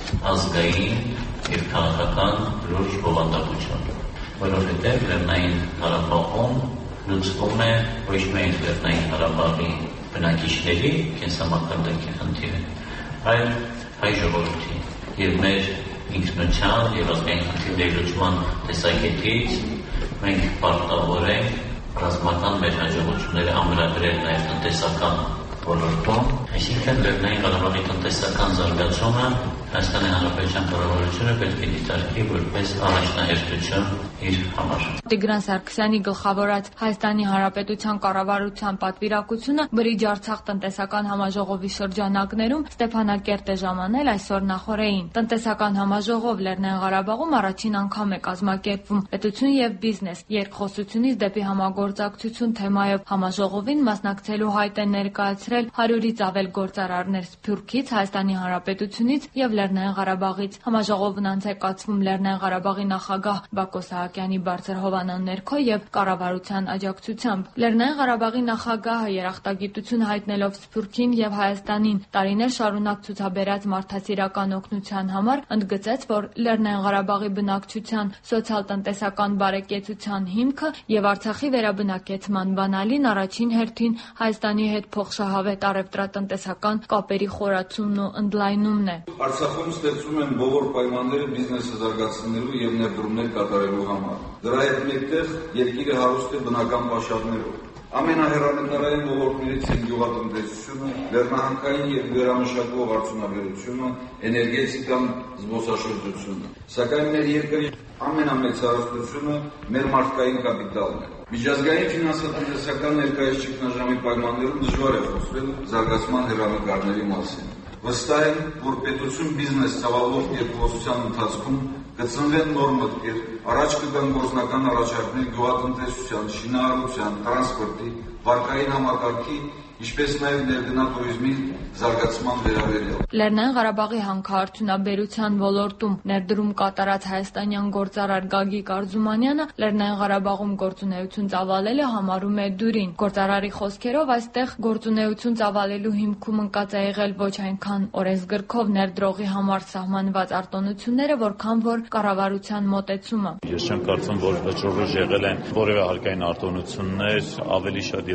Speaker 6: ազգային եւ քաղաքական լուրջ բովանդակություն, որովհետեւ Լեռնային Ղարաբաղում լուծվում է ոչ միայն Լեռնային Ղարաբաղի բնակիչների կենսամակարդակի խնդիրը, այլ հայ ժողովրդի եւ մեր ինքնության եւ ազգային խնդիրների լուծման տեսակետից մենք պարտավոր ենք ռազմական մեր հաջողությունները ամրագրել նաեւ տնտեսական ոլորտում, այսինքն Լեռնային Ղարաբաղի տնտեսական զարգացումը Հայաստանի Հանրապետության կառավարությունը պետք է դիտարկի որպես առաջնահերթություն իր համար։
Speaker 5: Տիգրան Սարգսյանի գլխավորած Հայաստանի Հանրապետության կառավարության պատվիրակությունը Բրիջ Արցախ տնտեսական համաժողովի շրջանակներում Ստեփանակերտ է ժամանել այսօր նախօրեին։ Տնտեսական համաժողով Լեռնային Ղարաբաղում առաջին անգամ է կազմակերպվում պետություն եւ բիզնես երկխոսությունից դեպի համագործակցություն թեմայով համաժողովին մասնակցելու հայտ է ներկայացրել 100-ից ավել գործարարներ Սփյուռքից, Հայաստանի Հանրապետությունից եւ Լեռնային Ղարաբաղից։ Համաժողովն անց է կացվում Լեռնային Ղարաբաղի նախագահ Բակո Սահակյանի բարձր հովանան ներքո եւ կառավարության աջակցությամբ։ Լեռնային Ղարաբաղի նախագահը երախտագիտություն հայտնելով Սփյուռքին եւ Հայաստանին տարիներ շարունակ ցուցաբերած մարդասիրական օգնության համար ընդգծեց, որ Լեռնային Ղարաբաղի բնակչության սոցիալ-տնտեսական բարեկեցության հիմքը եւ Արցախի վերաբնակեցման բանալին առաջին հերթին Հայաստանի հետ փոխշահավետ առևտրատնտեսական կապերի խորացումն ու ընդլայնումն է։
Speaker 7: Արցախում ստեղծում են բոլոր պայմանները բիզնեսը զարգացնելու եւ ներդրումներ կատարելու համար։ Դրա հետ մեկտեղ երկիրը հարուստ է բնական պաշարներով։ Ամենահեռանկարային ոլորտներից են գյուղատնտեսությունը, լեռնահանքային եւ վերամշակող արդյունաբերությունը, էներգետիկան, զբոսաշրջությունը։ Սակայն մեր երկրի ամենամեծ հարստությունը մեր մարդկային կապիտալն է։ Միջազգային ֆինանսատնտեսական ներկայիս ճգնաժամի պայմաններում դժվար է խոսել զարգացման հեռանկարների մասին։ Վստահ եմ, որ պետություն բիզնես ծավալող երկխոսության ընթացքում կծնվեն նոր մտքեր, առաջ կգան գործնական առաջարկներ գյուղատնտեսության, շինարարության, տրանսպորտի, վարկային համակարգի, ինչպես նաև ներգնատուրիզմի զարգացման վերաբերյալ։
Speaker 5: Լեռնային Ղարաբաղի հանքարդյունաբերության ոլորտում ներդրում կատարած հայաստանյան գործարար Գագիկ Արզումանյանը Լեռնային Ղարաբաղում գործունեություն ծավալելը համարում է դյուրին։ Գործարարի խոսքերով այստեղ գործունեություն ծավալելու հիմքում ընկած է եղել ոչ այնքան օրենսգրքով ներդրողի համար սահմանված արտոնությունները, որքան որ կառավարության մոտեցումը։
Speaker 8: Ես չեմ կարծում, որ վճռորոշ եղել են որևէ հարկային արտոնություններ, ավելի շատ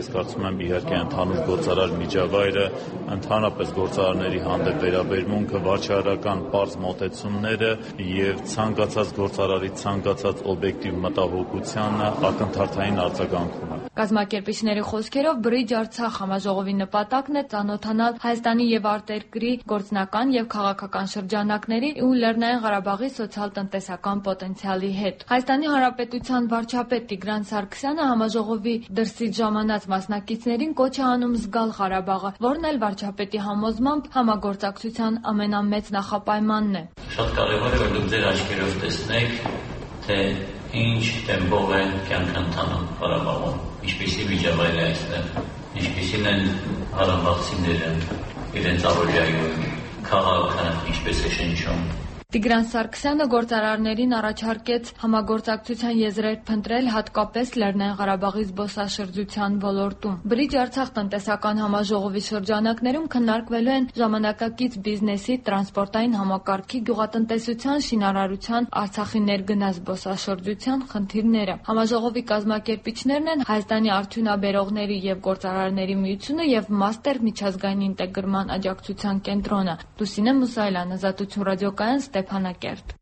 Speaker 8: ես կարծում եմ իհարկե ընդհանուր գործարար միջավայրը, ընդհանրապես գործարարների հանդեպ վերաբերմունքը, վարչարարական պարզ մոտեցումները եւ ցանկացած գործարարի ցանկացած օբյեկտիվ մտահոգությանը ակնթարթային արձագանքումը։
Speaker 5: Կազմակերպիչների խոսքերով Բրիջ Արցախ համաժողովի նպատակն է ծանոթանալ Հայաստանի եւ արտերկրի գործնական եւ քաղաքական շրջանակների ու Լեռնային Ղարաբաղի սոցիալ-տնտեսական պոտենցիալի հետ։ Հայաստանի Հանրապետության վարչապետ Տիգրան Սարգսյանը համաժողովի դրսից ժամանած մասնակիցներին կոչ է անում զգալ Ղարաբաղը, որն էլ վարչապետի համոզմամբ համագործակցության ամենամեծ նախապայմանն է։
Speaker 6: Շատ կարևոր է, որ դուք ձեր աչքերով տեսնեք, թե ինչ տեմպով է կյանքը ընթանում Ղարաբաղում, ինչպիսի միջավայր է այստեղ, ինչպիսին են ղարաբաղցիները իրենց առօրյայում, քաղաքը ինչպես է շնչում։
Speaker 5: Տիգրան Սարգսյանը գործարարներին առաջարկեց համագործակցության եզրեր փնտրել հատկապես Լեռնային Ղարաբաղի զբոսաշրջության ոլորտում։ Բրիջ Արցախ տնտեսական համաժողովի շրջանակներում քննարկվելու են ժամանակակից բիզնեսի, տրանսպորտային համակարգի, գյուղատնտեսության, շինարարության, Արցախի ներգնաց զբոսաշրջության խնդիրները։ Համաժողովի կազմակերպիչներն են Հայաստանի արդյունաբերողների եւ գործարարների միությունը եւ Մաստեր միջազգային ինտեգրման աջակցության կենտրոնը։ Լուսինե Մուսայելյան, Ազատություն ռադիոկայան, Ստեփանակերտ։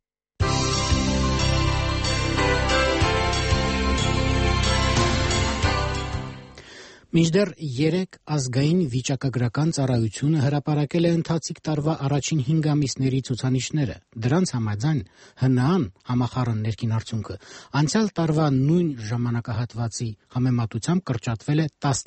Speaker 1: Մինչդեռ 3 ազգային վիճակագրական ծառայությունը հրապարակել է ընթացիկ տարվա առաջին 5 ամիսների ցուցանիշները։ Դրանց համաձայն ՀՆԱ-ն համախառն ներքին արդյունքը անցյալ տարվա նույն ժամանակահատվածի համեմատությամբ կրճատվել է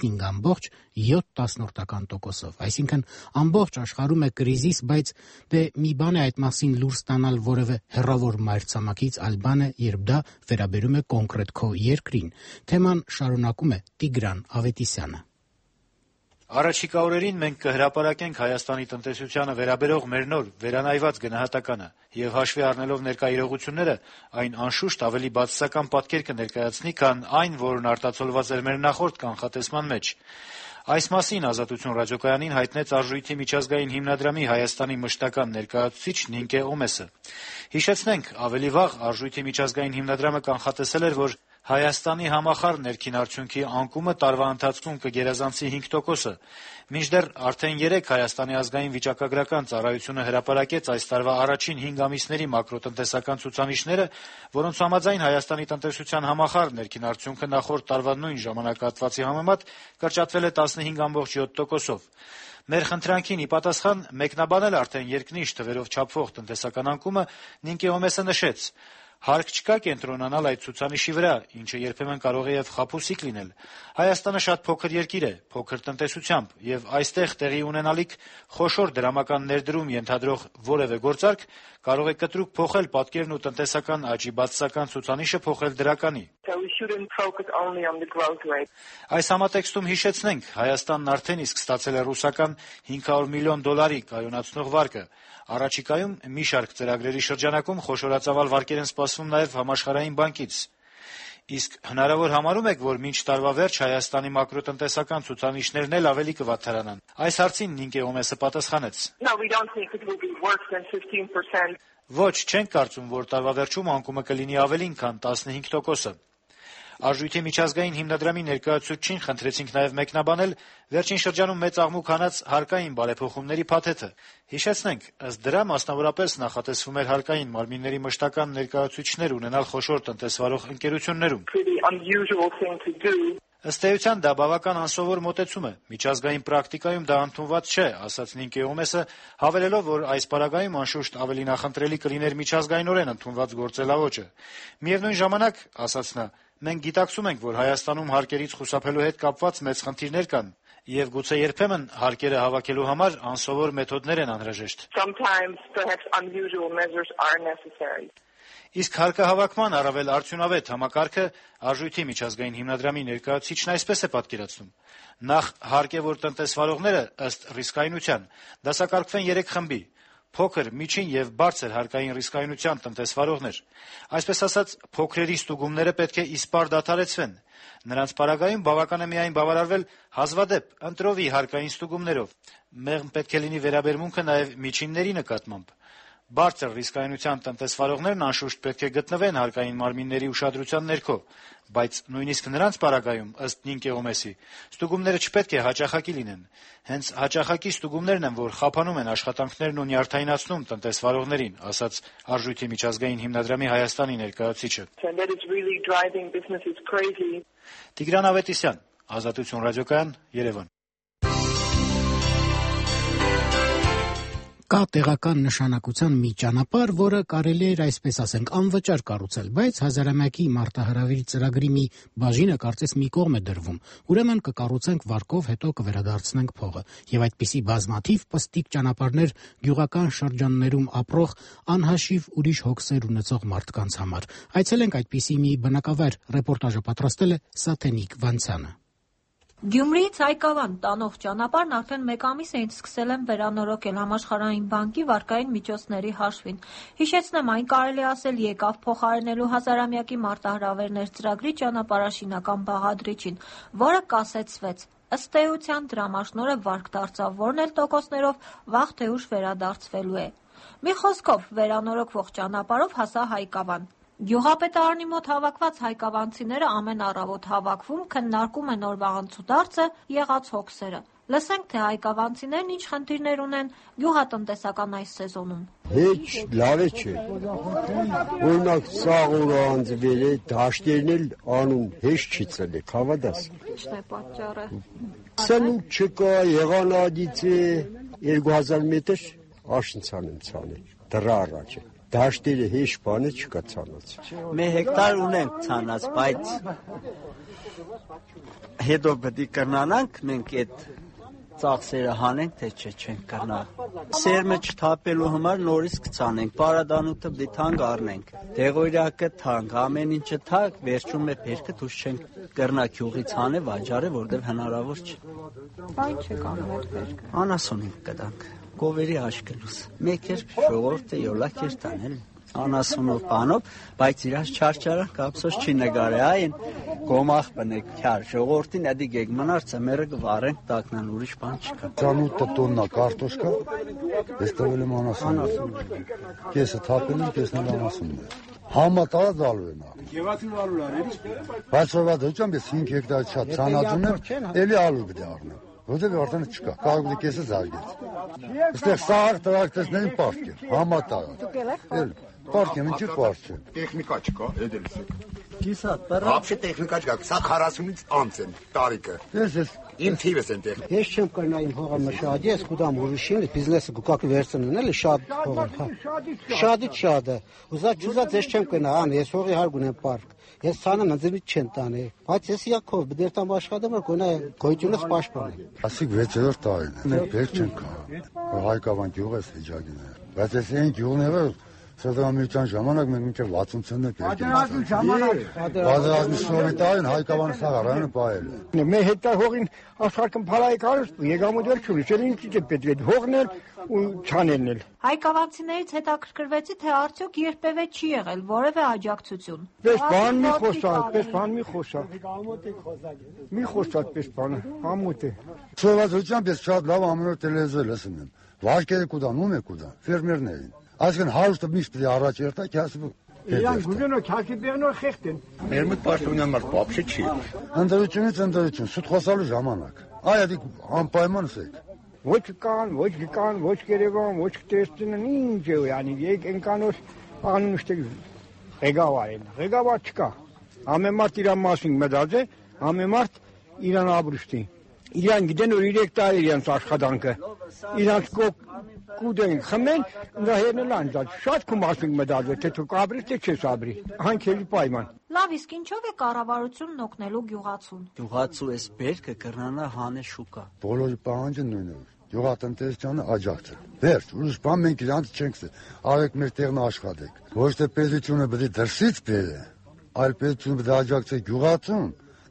Speaker 1: 15.7%-ով, այսինքն ամբողջ աշխարհում է կրիզիս, բայց դե մի բան է այդ մասին լուր ստանալ որևէ հեռավոր մայրցամաքից, այլ բան է, երբ դա վերաբերում է կոնկրետ քո երկրին։ Թեման շարունակում է Տիգրան Ավետիսյանը։
Speaker 9: Առաջիկա օրերին մենք կհրապարակենք Հայաստանի տնտեսությանը վերաբերող մեր նոր վերանայված գնահատականը եւ հաշվի առնելով ներկա իրողությունները, այն անշուշտ ավելի բացասական պատկեր կներկայացնի, քան այն, որն արտացոլված էր մեր նախորդ կանխատեսման մեջ։ Այս մասին Ազատություն ռադիոկայանին հայտնեց Արժույթի միջազգային հիմնադրամի Հայաստանի մշտական ներկայացուցիչ Նինկե Օմեսը։ Հիշեցնենք, ավելի վաղ Արժույթի միջազգային հիմնադրամը կանխատեսել էր, որ Հայաստանի համախառն ներքին արդյունքի անկումը տարվա ընթացքում կգերազանցի 5%-ը, մինչդեռ արդեն 3 Հայաստանի ազգային վիճակագրական ծառայությունը հրապարակեց այս տարվա առաջին 5 ամիսների մակրոտնտեսական ցուցանիշները, որոնց համաձայն Հայաստանի տնտեսության համախառն ներքին արդյունքը նախորդ տարվա նույն ժամանակահատվածի համեմատ կրճատվել է 15.7%-ով։ Մեր խնդրանքին ի պատասխան մեկնաբանել արդեն երկնիշ թվերով չափվող տնտեսական անկումը Նինկե Օմեսը նշեց. Հարկ չկա կենտրոնանալ այդ ցուցանիշի վրա, ինչը երբեմն կարող է եւ խաբուսիկ լինել։ Հայաստանը շատ փոքր երկիր է, փոքր տնտեսությամբ, եւ այստեղ տեղի ունենալիք խոշոր դրամական ներդրում ենթադրող որևէ գործարք կարող է կտրուկ փոխել պատկերն ու տնտեսական աճի բացասական ցուցանիշը փոխել դրականի։ Այս համատեքստում հիշեցնենք, Հայաստանն արդեն իսկ ստացել է ռուսական $500 միլիոն կայունացնող վարկը։ Առաջիկայում մի շարք ծրագրերի շրջանակում խոշորածավալ վարկեր են սպասվում նաև Համաշխարհային բանկից։ Իսկ հնարավոր համարում եք, որ մինչ տարվա վերջ Հայաստանի մակրոտնտեսական ցուցանիշներն էլ ավելի կվատթարանան։ Այս հարցին Նինկե Օմեսը պատասխանեց. Ոչ, չենք կարծում, որ տարվա վերջում անկումը կլինի ավելին, քան 15%-ը։ Արժույթի միջազգային հիմնադրամի ներկայացուցչին խնդրեցինք նաև մեկնաբանել վերջին շրջանում մեծ աղմուկ հանած հարկային բարեփոխումների փաթեթը։ Հիշեցնենք, ըստ դրա մասնավորապես նախատեսվում էր հարկային մարմինների մշտական ներկայացուցիչներ ունենալ խոշոր տնտեսվարող ընկերություններում։ Ըստ էության դա բավական անսովոր մոտեցում է։ Միջազգային պրակտիկայում դա ընդունված չէ, ասաց Նինկե Օմեսը, հավելելով, որ այս պարագայում անշուշտ ավելի նախընտրելի կլիներ միջազգայինորեն ընդունված գործելաոճը։ Միևնույն ժամանակ, ասաց նա, մենք գիտակցում ենք, որ Հայաստանում հարկերից խուսափելու հետ կապված մեծ խնդիրներ կան, եւ գուցե երբեմն հարկերը հավաքելու համար անսովոր մեթոդներ են անհրաժեշտ։ Իսկ հարկահավաքման առավել արդյունավետ համակարգը Արժույթի միջազգային հիմնադրամի ներկայացուցիչն այսպես է պատկերացնում. Նախ հարկ է, որ տնտեսվարողները ըստ ռիսկայնության դասակարգվեն 3 խմբի. փոքր, միջին եւ բարձր հարկային ռիսկայնության տնտեսվարողներ։ Այսպես ասած, փոքրերի ստուգումները պետք է իսպառ դադարեցվեն։ Նրանց պարագայում բավական է միայն բավարարվել հազվադեպ ընտրովի հարկային ստուգումներով։ Մեղմ պետք է լինի վերաբերմունքը նաեւ միջինների նկատմամբ։ Բարձր ռիսկայնության տնտեսվարողներն անշուշտ պետք է գտնվեն հարկային մարմինների ուշադրության ներքո, բայց նույնիսկ նրանց պարագայում, ըստ Նին Կեղումեսի, ստուգումները չպետք է հաճախակի լինեն։ Հենց հաճախակի ստուգումներն են, որ խափանում են աշխատանքներն ու նյարդայնացնում տնտեսվարողներին, ասաց Արժույթի միջազգային հիմնադրամի Հայաստանի ներկայացուցիչը։ Տիգրան Ավետիսյան, Ազատություն ռադիոկայան, Երևան։
Speaker 1: Կա տեղական նշանակության մի ճանապարհ, որը կարելի էր այսպես ասենք անվճար կառուցել, բայց հազարամյակի մարտահրավերի ծրագրի մի բաժինը կարծես մի կողմ է դրվում։ Ուրեմն կկառուցենք վարկով, հետո կվերադարձնենք փողը։ Եվ այդպիսի բազմաթիվ պստիկ ճանապարհներ գյուղական շրջաններում ապրող անհաշիվ ուրիշ հոգսեր ունեցող մարդկանց համար։ Այցելենք այդպիսի մի բնակավայր, ռեպորտաժը պատրաստել է Սաթենիկ Վանցյանը։
Speaker 10: Գյումրիից Հայկավան տանող ճանապարհն արդեն 1 ամիս է ինձ սկսել եմ վերանորոգել Համաշխարհային բանկի վարկային միջոցների հաշվին։ Հիշեցնեմ, այն կարելի ասել եկավ փոխարինելու հազարամյակի մարտահրավերներ ծրագրի ճանապարհաշինական բաղադրիչին, որը կասեցվեց։ Ըստ էության դրամաշնորհը վարկ դարձավ, որն էլ տոկոսներով վաղ թե ուշ վերադարձվելու է։ Մի խոսքով, վերանորոգվող ճանապարհով հասա Հայկավան։ Գյուղապետարանի մոտ հավաքված հայկավանցիները ամեն առավոտ հավաքվում, քննարկում են օրվա անցուդարձը, եղած հոգսերը։ Լսենք, թե հայկավանցիներն ինչ խնդիրներ ունեն գյուղատնտեսական այս սեզոնում։
Speaker 11: Heç լավ չէ։ Օրինակ սաղորը անձվել է, դաշտերն էլ անուն հեշտ չի ծլեք, հավատաս։
Speaker 10: Ինչն է պատճառը։
Speaker 11: Սնունդ չկա, եղանադից է 2000 մետր աշնցան եմ ցանել, դրա առաջ է։ Դաշտերը հեշտ բանը չկա ցանած։
Speaker 12: Մեր հեկտար ունենք ցանած, բայց հետո պետք է կրնանանք մենք այդ ծախսերը հանենք, թե չենք կրնա։ Սերմը չթափելու համար նորից կցանենք, պարադանութը բիթանք առնենք, դեղորյակը թանք, ամեն ինչը թանք, վերջում է բերքը դուս չենք կրնա քյուղից հանե վաճառը, որտեղ հնարավոր չէ։
Speaker 10: Այն չեք անում այդ բերքը։
Speaker 12: Անասունին կտանք։ Գովերի աշկելուս։ Մեկ էր ժողովուրդը յոլակ էր տանել անասունով բանով, բայց իրաց չարչարանք կապսոս չի նգարե, այն գոմախ բնեք քյար, ժողովրդին էդի գեգ մնար ծմերը կվարենք տակնան, ուրիշ բան չկա։
Speaker 13: 28 տոննա կարտոշկա, ես տվել եմ անասուն։ Կեսը թափել եմ, կեսն էլ անասունն է։ Համատարած ալու եմ։
Speaker 11: Եվացին ալու անել։
Speaker 13: Բայց սովատ հոճամ ես 5 հեկտար շատ ցանածում եմ, էլի ալու գտե առնեմ։ Որտեղ արդեն չկա, կարող է կեսը զարգեց։ Այստեղ սաղ տրակտորներին պարտք է, համատարած։ Պարտք են, ինչի պարտ չէ։
Speaker 14: Տեխնիկա չկա, էդելիս է։
Speaker 12: Կիսատ, բառա։
Speaker 14: Вообще տեխնիկա չկա, սա 40-ից անց են տարիքը։
Speaker 13: Ես
Speaker 14: Իմ թիվս են տեղ։
Speaker 15: Ես չեմ կրնային հողը մշադի, ես կուդամ ուրիշին, բիզնեսը գուկակի վերցնեն, էլի շատ հողը։ Շադից շադը։ Ուզած ես չեմ կրնա, ես հողի հարկ ունեմ պարկ։ Ես ցանը նձմից չեմ տանի, բայց ես յակով բդերտամ աշխատում եմ, գոնե գոյությունս պաշտպանեմ։
Speaker 13: Ասիկ 6-րդ տարին է, բեր չենք կա։ Հայկավան գյուղ էս հիջագին է։ Բայց ես այն գյուղները Սոդրամիության ժամանակ մենք մինչև 60 ցենտներ
Speaker 11: Պատերազմի ժամանակ
Speaker 13: Պատերազմի սովետային Հայկավանը սա ռայոնը պայել է։
Speaker 11: Մեր հետա հողին աշխարհում փալայի կարս եկամուտել չունի, չէ՞ ինչ է պետք է հողնել ու չանելն էլ։
Speaker 10: Հայկավանցիներից հետաքրքրվեցի, թե արդյոք երբևէ չի եղել որևէ աջակցություն։
Speaker 11: Պես բան մի խոսա։ Մի խոսա պես բանը, ամոթ է։
Speaker 13: Սովետությամբ ես շատ լավ ամեն օր տելևիզոր լսում եմ։ Վարկերը կուտանում է կուտա, ֆերմերներին։ Այսինքն 100-ը միշտ պետք է առաջ երթա, քասու։
Speaker 11: Իրանք գուզեն ու քասի բերնոր խեղտեն։
Speaker 14: Մեր մոտ պաշտոնյան մարդ вообще չի։
Speaker 13: Ընդդրությունից ընդդրություն, սուտ խոսալու ժամանակ։ Այ դի անպայման ասեք։
Speaker 11: Ոչ կան, ոչ Երևան, ոչ տեսնեն ինչ է, yani եկենկանոս անուշտի ղեկավարին։ Ղեկավար չկա։ Ամեն մարդ իր մասին մտած է, ամեն մարդ իրան ապրուստի։ Իրան գիտեն որ 3 տարի իրանց աշխատանքը։ Իրանց կուդեն խմեն, նա հերնել անձած։ Շատ քո մասին մտած է, թե դու կաբրի, թե չես ապրի։ Հանքելի պայման։
Speaker 10: Լավ, իսկ ինչով է կառավարությունն օգնելու գյուղացուն։
Speaker 12: Գյուղացու էս բերքը կրնանա հանե շուկա։
Speaker 13: Բոլորի պահանջը նույնն է։ Գյուղատնտեսությանը աջակցել։ Վերջ, ուրիշ բան մենք իրանց չենք ասել։ Արեք մեր տեղն աշխատեք։ Ոչ թե պետությունը պետք է դրսից բերե, այլ պետությունը պետք է աջակցի գյուղացուն,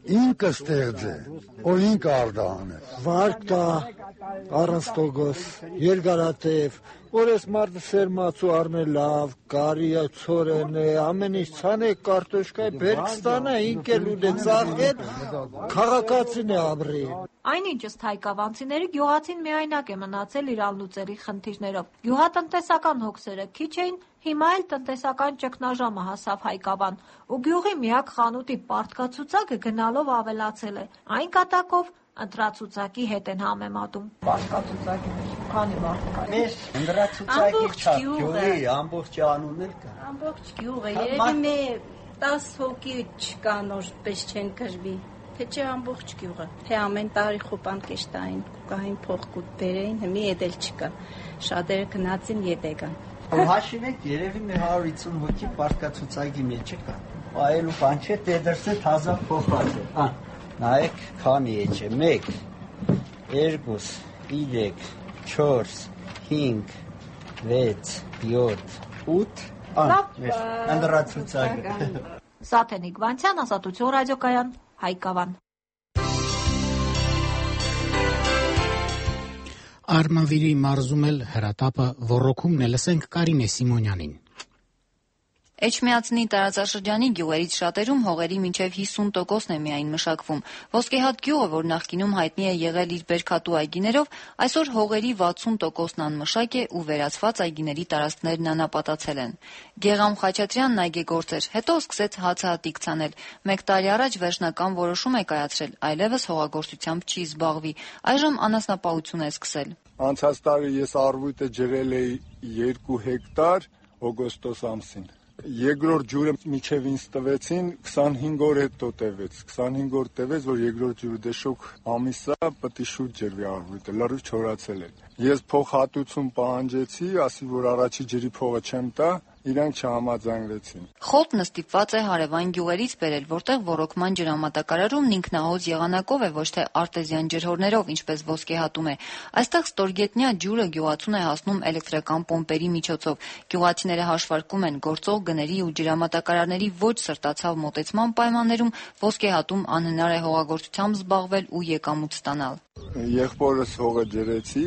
Speaker 13: ինքը ստեղծ է, որ ինքը արդահան է։
Speaker 16: Վարկ կա, առաստոգոս, երկարատև, որ ես մարդը սերմացու առնել լավ, կարիա ցորեն է, ամեն ինչ ցանե կարտոշկա է, բերքստանա, ինքել ու դե ծաղկել, քաղաքացին է ապրի։
Speaker 10: Այնինչ ըստ հայկավանցիների գյուղացին միայնակ է մնացել իր անլուծելի խնդիրներով։ Գյուղատնտեսական հոգսերը քիչ էին, հիմա էլ տնտեսական ճգնաժամը հասավ Հայկավան, ու գյուղի միակ խանութի պարտքացուցակը գնալով ավելացել է։ Այն կատակով ընտրացուցակի հետ են համեմատում։ Պարտքացուցակի մեջ քանի մարդ կա։
Speaker 12: Մեր ընտրացուցակի չափ գյուղի ամբողջ անուն էլ կա։
Speaker 17: Ամբողջ գյուղը, երևի 10 հոգի չկա նորպես չեն գրվի։ Թե չէ ամբողջ գյուղը, թե ամեն տարի խոպան կեշտային, կային փողկուտ բերեին, հիմի եդել չկա, շատերը գնացին եդեկան։
Speaker 12: Հաշիվեք երևի 150 հոգի պարտքացուցակի մեջ կա, այլու բան չէ, դերսը թազա փոխված է, նայեք քանի է չէ, 1, 2, 3, 4, 5, 6, 7, 8, մեր ընտրացուցակը։
Speaker 10: Սաթենիկ Վանցյան, Ազատություն ռադիոկայան, Հայկավան։
Speaker 1: Արմավիրի մարզում էլ հրատապը ոռոգումն է, լսենք Կարինե Սիմոնյանին։
Speaker 2: Էջմիածնի տարածաշրջանի գյուղերից շատերում հողերի մինչև 50%-ն է միայն մշակվում։ Ոսկեհատ գյուղը, որ նախկինում հայտնի է եղել իր բերքատու այգիներով, այսօր հողերի 60%-ն անմշակ է ու վերացված այգիների տարածքներն անապատացել են։ Գեղամ Խաչատրյանն այգեգործ էր, հետո սկսեց հացահատիկ ցանել։ 1 տարի առաջ վերջնական որոշում է կայացրել, այլևս հողագործությամբ չի զբաղվի։ Այժմ անասնապահություն է սկսել։
Speaker 18: Անցած տարի ես առվույտը ջրել էի 2 հեկտար օգոստոս ամսին։ Երկրորդ ջուրը միջև ինձ տվեցին 25 օր հետո տևեց, 25 օր տևեց, որ երկրորդ ջուրը դե շուտ ամիսա պետք է շուտ ջրվի առվույտը, լրիվ չորացել է։ Ես փոխհատուցում պահանջեցի, ասի որ առաջի ջրի փողը չեմ տա, իրանք չհամաձայնվեցին։
Speaker 2: Խոտն ստիպված է հարևան գյուղերից բերել, որտեղ ոռոգման ջրամատակարարումն ինքնահոզ եղանակով է, ոչ թե արտեզյան ջրհորներով, ինչպես ոսկեհատում է։ Այստեղ ստորգետնյա ջուրը գյուղացուն է հասնում էլեկտրական պոմպերի միջոցով։ Գյուղացիները հաշվարկում են գործող գների ու ջրամատակարարների ոչ սրտացավ մոտեցման պայմաններում ոսկեհատում անհնար է հողագործությամբ զբաղվել ու եկամուտ ստանալ։
Speaker 18: Եղբորս հողը ջրեցի,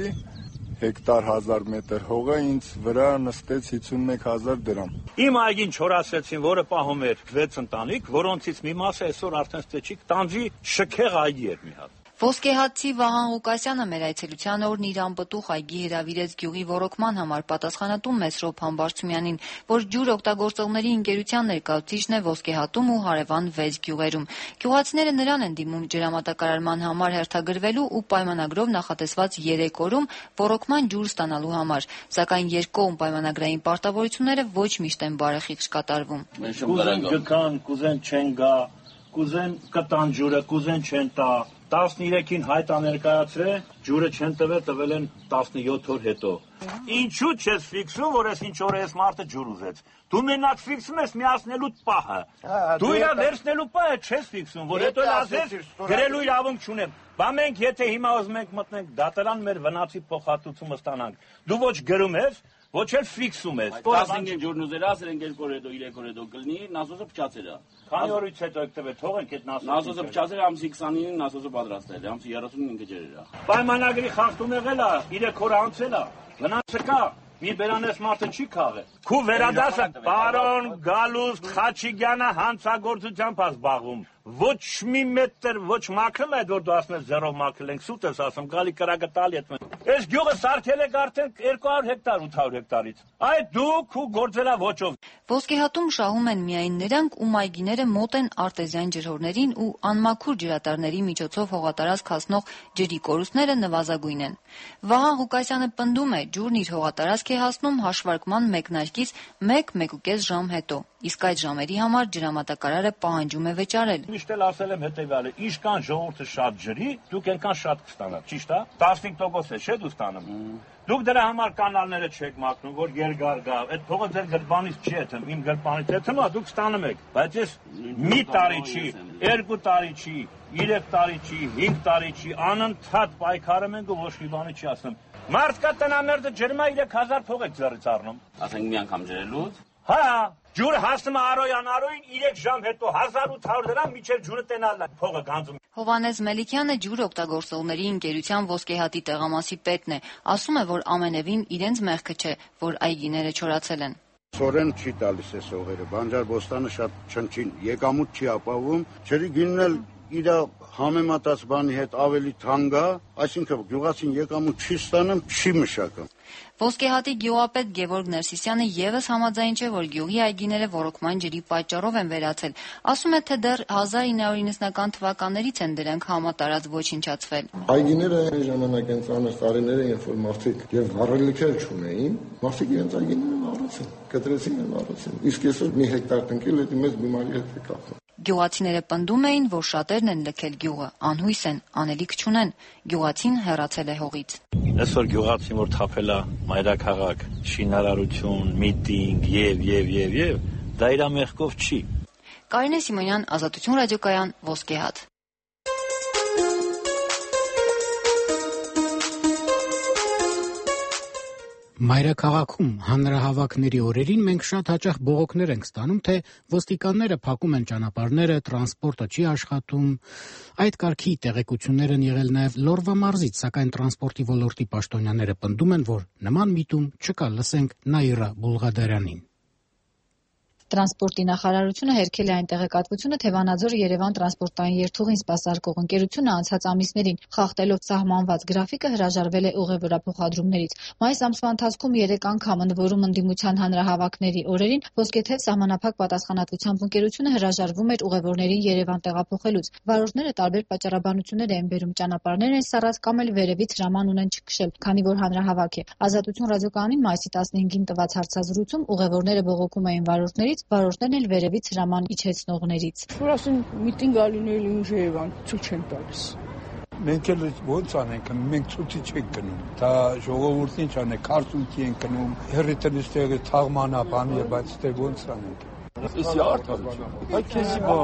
Speaker 18: հեկտար 1000 մետր հողը ինձ վրա նստեց 51000 դրամ։
Speaker 19: Իմ այգին չորացեցին, որը պահում էր 6 ընտանիք, որոնցից մի մասը այսօր արդեն ստեչիկ տանջի շքեղ այգի էր մի հատ։
Speaker 2: Ոսկեհատցի Վահան Ղուկասյանը մեր այցելության օրն իր անպտուղ այգի հրավիրեց գյուղի ոռոգման համար պատասխանատու Մեսրոպ Համբարձումյանին, որ ջուր օգտագործողների ընկերության ներկայացուցիչն է ոսկեհատում ու հարևան 6 գյուղերում։ Գյուղացիները նրան են դիմում ջրամատակարարման համար հերթագրվելու ու պայմանագրով նախատեսված 3 օրում ոռոգման ջուր ստանալու համար, սակայն երկկողմ պայմանագրային պարտավորությունները ոչ միշտ են բարեխիղճ կատարվում։
Speaker 19: Կուզեն գքան, կուզեն չեն գա, կուզեն կտան ջուրը, կուզեն չեն տա։ 13-ին հայտ աներկայացրե, ջուրը չեն տվել են 17 օր հետո։ Ինչու չես ֆիքսում, որ ես ինչ օր ես մարդը ջուր ուզեց։ Դու մենակ ֆիքսում ես միացնելու պահը։ Դու իրա վերցնելու պահը չես ֆիքսում, որ հետո ասես գրելու իրավունք չունեմ։ Բա մենք եթե հիմա ուզում ենք մտնենք դատարան, մեր վնասի փոխհատուցումը ստանանք։ Դու ոչ գրում ես, ոչ էլ ֆիքսում ես։
Speaker 20: 15 ջուրն ուզել ասել են 2 օր հետո 3 օր հետո կլինի, նասոսը փչացել է։
Speaker 19: Քանի օրից հետո եկտվել թողենք այդ
Speaker 20: նասոսը փչացել է, ամսի 29-ին նասոսը պատրաստել է, ամսի 30-ին ինքը ջրել է։
Speaker 19: Պայմանագրի խախտում եղել է, 3 օր անցել է, վնասը կա։ Մի բերանես մարդը չի քաղել։ Քու վերադասը պարոն Գալուստ Խաչիկյանը հանցագործությամբ է զբաղվում։ Ոչ մի մետր, ոչ մաքրել այդ որ դու ասում ես 0 մաքրել ենք, սուտ ես ասում, գալի կրակը տալի այդ։ Այս գյուղը սարքել եք արդեն 200 հեկտար, 800 հեկտարից։ Այդ դու քու գործելա ոչով։
Speaker 2: Ոսկեհատում շահում են միայն նրանք, ում այգիները մոտ են արտեզյան ջրհորներին ու անմաքուր ջրատարների միջոցով հողատարածք հասնող ջրի կորուստները նվազագույն են։ Վահան Ղուկասյանը պնդում է, ջուրն իր հողատարածք է հասնում հաշվարկման մեկնարկից 1-1.5 ժամ հետո, իսկ այդ ժամերի համար ջրամատակարարը պահանջում է վճարել։
Speaker 19: Միշտ էլ ասել եմ հետևյալը, ինչքան ժողովուրդը շատ ջրի, դուք այնքան շատ կստանաք, ճիշտ է։ 15% է, չէ՞ դու ստանում։ Դուք դրա համար կանալները չեք մաքնում, որ երկար գա։ Այդ փողը ձեր գրպանից չի եթում, իմ գրպանից եթում է, դուք ստանում եք։ Բայց ես մի տարի չի, 2 տարի չի, 3 տարի չի, 5 տարի չի, անընդհատ պայքարում ենք ու ոչ մի բանի չի ասում։ Մարդկա տնամերդը ջրմա 3000 փող եք ձեռից առնում։
Speaker 20: Ասենք մի անգամ ջրելուց։
Speaker 19: Հա, Ջուրը հասնում է Արոյան 3 ժամ հետո 1800 դրամ միջև ջուրը տենալն է փողը գանձում։
Speaker 2: Հովհաննես Մելիքյանը ջուր օգտագործողների ընկերության Ոսկեհատի տեղամասի պետն է, ասում է, որ ամենևին իրենց մեղքը չէ, որ այգիները չորացել են։
Speaker 21: Սորեն չի տալիս է սողերը, Բանջարբոստանը շատ չնչին, եկամուտ չի ապահովում, ջրի գինն էլ իր համեմատած բանի հետ ավելի թանկ է, այսինքն գյուղացին եկամուտ չի ստանում, չի մշակում։
Speaker 2: Ոսկեհատի գյուղապետ Գևորգ Ներսիսյանը ևս համաձայն չէ, որ գյուղի այգիները ոռոգման ջրի պատճառով են վերացել։ Ասում է, թե դեռ 1990-ական թվականներից են դրանք համատարած ոչնչացվել։
Speaker 22: Այգիները այն ժամանակ են ծանր տարիներ են, երբ որ մարդիկ եւ առելիքներ չունեին, մարդիկ իրենց այգիներն առացին, կտրեցին եւ առացին։ Իսկ այսօր մի հեկտար տնկել է մեծ գումարի հետ է կապվում։
Speaker 2: Գյուղացիները պնդում էին, որ շատերն են լքել գյուղը, անհույս են, անելիք չունեն։ Գյուղացին հեռացել է հողից։
Speaker 8: Այսօր գյուղացին որ թափել է մայրաքաղաք, շինարարություն, միտինգ եւ դա իր մեղքով չի։
Speaker 2: Կարինե Սիմոնյան, Ազատություն ռադիոկայան, Ոսկեհատ։
Speaker 1: Մայրաքաղաքում հանրահավաքների օրերին մենք շատ հաճախ բողոքներ ենք ստանում, թե ոստիկանները փակում են ճանապարհները, տրանսպորտը չի աշխատում։ Այդ կարգի տեղեկություններ են եղել նաև Լոռվա մարզից, սակայն տրանսպորտի ոլորտի պաշտոնյաները պնդում են, որ նման միտում չկա, լսենք Նաիրա Բուլղադարյանին։
Speaker 23: Տրանսպորտի նախարարությունը հերքել է այն տեղեկատվությունը, թե Վանաձոր-Երևան տրանսպորտային երթուղին սպասարկող ընկերությունը անցած ամիսներին խախտելով սահմանված գրաֆիկը հրաժարվել է ուղևորափոխադրումներից։ Մայիս ամսվա ընթացքում 3 անգամ ընդ որում ընդդիմության հանրահավաքների օրերին Ոսկեթև սահմանափակ պատասխանատվությամբ ընկերությունը հրաժարվում էր ուղևորներին Երևան տեղափոխելուց։ Վարորդները տարբեր պատճառաբանություններ են բերում, ճանապարհներ են սառած կամ էլ վերևից հրաման ունեն չքշել, քանի որ հանրահավաք է։ Ազատություն ռադիոկայանին մայիսի 15-ին տված հարցազրույցում ուղևորները բողոքում էին վարորդներն էլ վերևից հրաման իջեցնողներից։
Speaker 24: Որ ասեն միտինգ ալինել ինչ Երևան ցույց են տալիս։
Speaker 11: Մենք էլ ոնց անենք, մենք ցույցի չենք գնում։ Դա ժողովուրդին չանե, քարտուկի են գնում, հերիտենստեղի թաղմանա բան եւ բայց դե ոնց անենք։
Speaker 24: Իսկ արդյոք այդ քեզի բա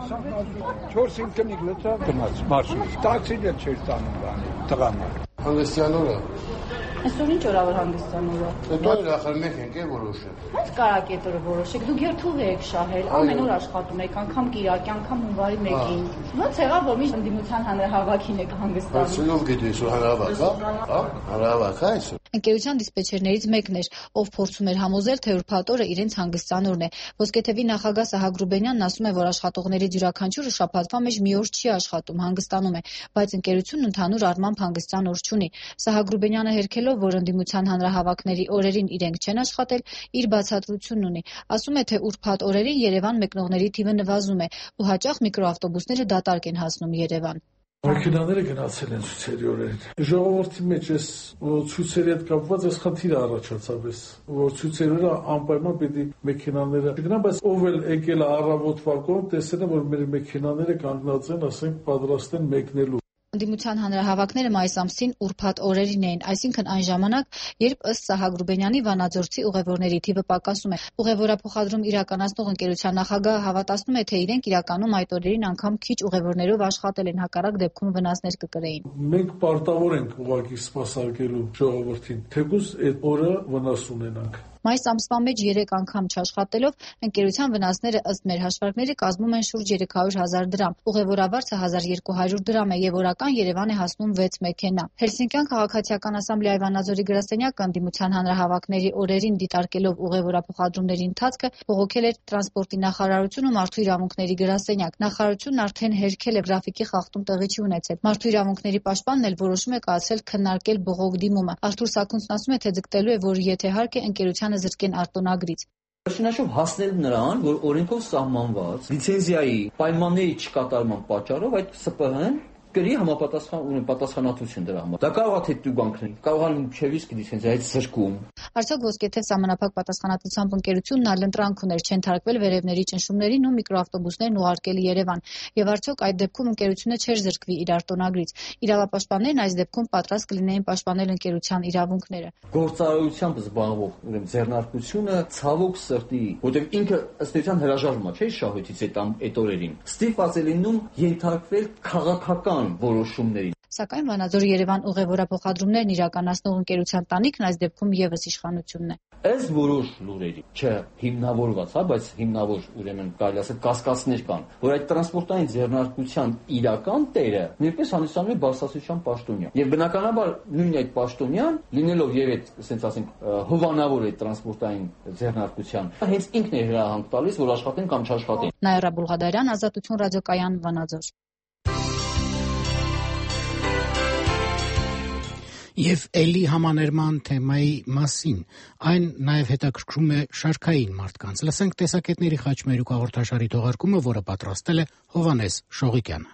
Speaker 11: 4-5 կնիկ լցա գնաց մարշրուտ։ Տաքսիներ չէր տանում բանի, տղաներ։
Speaker 24: հանգստյան օրը։ Այսօր ինչ օրավոր հանգստյան օրը։
Speaker 11: Հետո նախար մենք ենք որոշել։
Speaker 24: Ո՞նց կարակ այդ օրը որոշեք։ Դուք երթուղ եք շահել, ամեն օր աշխատում եք, անգամ Կիրակի, անգամ հունվարի 1-ին։ Ո՞նց եղավ, որ միշտ ընդդիմության հանրահավաքին եք հանգստանում։
Speaker 11: Այսօր գիտես որ հանրահավաք, հա? Հանրահավաք է այսօր։
Speaker 23: Ընկերության դիսպեչերներից մեկն էր, ով փորձում էր համոզել, թե ուրբաթ օրը իրենց հանգստյան օրն է։ Ոսկեթևի նախագահ Սահակ Ռուբենյանն ասում է, որ աշխատողների յուրաքանչյուրը շաբաթվա մեջ մի օր չի աշխատում, հանգստանում է, բայց ընկերությունն ընդհանուր առմամբ հանգստյան օր չունի։ Սահակ Ռուբենյանը հերքելով, որ ընդդիմության հանրահավաքների օրերին իրենք չեն աշխատել, իր բացատրությունն ունի։ Ասում է, թե ուրբաթ օրերին Երևան մեկնողների թիվը նվազում է ու հաճախ միկրոավտոբուսները դատարկ են հասնում Երևան։
Speaker 24: Մեքենաները գնացել են ցույցերի օրերին։ Ժողովրդի մեջ էս ցույցերի հետ կապված էս խնդիրը առաջացավ, որ ցույցերը անպայման պետք է մեքենաները գնան, բայց ով էլ եկել է առավոտ վարկում, տեսել է, որ մեր մեքենաները կանգնած են, ասենք, պատրաստ են մեկնելու։
Speaker 23: Ընդդիմության հանրահավաքները մայիս ամսին ուրբաթ օրերին էին, այսինքն այն ժամանակ, երբ ըստ Սահակ Ռուբենյանի վանաձորցի ուղևորների թիվը պակասում է։ Ուղևորափոխադրում իրականացնող ընկերության նախագահը հավատացնում է, թե իրենք իրականում այդ օրերին անգամ քիչ ուղևորներով աշխատել են, հակառակ դեպքում վնասներ կկրեին։
Speaker 24: Մենք պարտավոր ենք ուղղակի սպասարկելու ժողովրդին, թեկուզ այդ օրը վնաս ունենանք։
Speaker 23: Մայիս ամսվա մեջ 3 անգամ չաշխատելով ընկերության վնասները ըստ մեր հաշվարկների կազմում են շուրջ 300,000 դրամ։ Ուղևորավարձը 1200 դրամ է եւ օրական Երևան է հասնում 6 մեքենա։ Հելսինկյան քաղաքացիական ասամբլեայի Վանաձորի գրասենյակը ընդդիմության հանրահավաքների օրերին դիտարկելով ուղևորափոխադրումների ընթացքը բողոքել էր տրանսպորտի նախարարությունը մարդու իրավունքների գրասենյակ։ Նախարարությունն արդեն հերքել է գրաֆիկի խախտում տեղի չի ունեցել։ Մարդու իրավունքների պաշտպանն էլ որոշում է կայացրել քննարկել բողոք դիմումը։ Արթուր Սաքունցն ասում է, թե ձգտելու է, որ եթե հարկ է ընկերությանը զրկեն արտոնագրից։
Speaker 25: Վերջնաշով հասնել նրան, որ օրենքով սահմանված լիցենզիայի պայմանների չկատարման պատճառով այդ ՍՊՀ-ն կրի պատասխանատվություն դրա համար։ Դա կարող է թեթուբանքներ, կարող է ինչևից լիցենզիայից զրկում։
Speaker 23: Արդյոք Ոսկեթև սահմանափակ պատասխանատվությամբ ընկերությունն այլընտրանք ուներ, չեն թարգվել վերևների ճնշումներին ու միկրոավտոբուսներն ուղարկել Երևան։ Եվ արդյոք այդ դեպքում ընկերությունը չէր զրկվի իր արտոնագրից։ Իրավապաշտպաններն այս դեպքում պատրաստ կլինեին պաշտպանել ընկերության իրավունքները։
Speaker 25: Գործարարությամբ զբաղվող ձեռնարկությունը ցավոք սրտի, որտեղ ինքը ըստ էության հրաժարվում է, չէ՞, շահույթից այդ օրերին։ Ստիպված է լինում ենթարկվել քաղաքական որոշումներին։
Speaker 23: Սակայն Վանաձոր-Երևան ուղևորափոխադրումներն իրականացնող ընկերության տանիքն այս դեպքում ևս իշխանությունն է։
Speaker 25: Այս որոշ լուրերի չհիմնավորված, բայց հիմնավոր ուրեմն կարելի ասել կասկածներ կան, որ այդ տրանսպորտային ձեռնարկության իրական տերը ներկայիս հանդիսանում է բարձրացության պաշտոնյա։ Եվ բնականաբար նույն այդ պաշտոնյան, լինելով եւ այդ, ասենք ասենք, հովանավոր այդ տրանսպորտային ձեռնարկության, հենց ինքն է հրահանգ տալիս, որ աշխատեն կամ չաշխատեն։
Speaker 23: Նաիրա Բուլղադարյան, Ազատություն ռադիոկայան, Վանաձոր։
Speaker 1: Եվ էլի համաներման թեմայի մասին, այն նաև հետաքրքրում է շարքային մարդկանց։ Լսենք տեսակետների խաչմերուկ հաղորդաշարի թողարկումը, որը պատրաստել է Հովհաննես Շողիկյանը։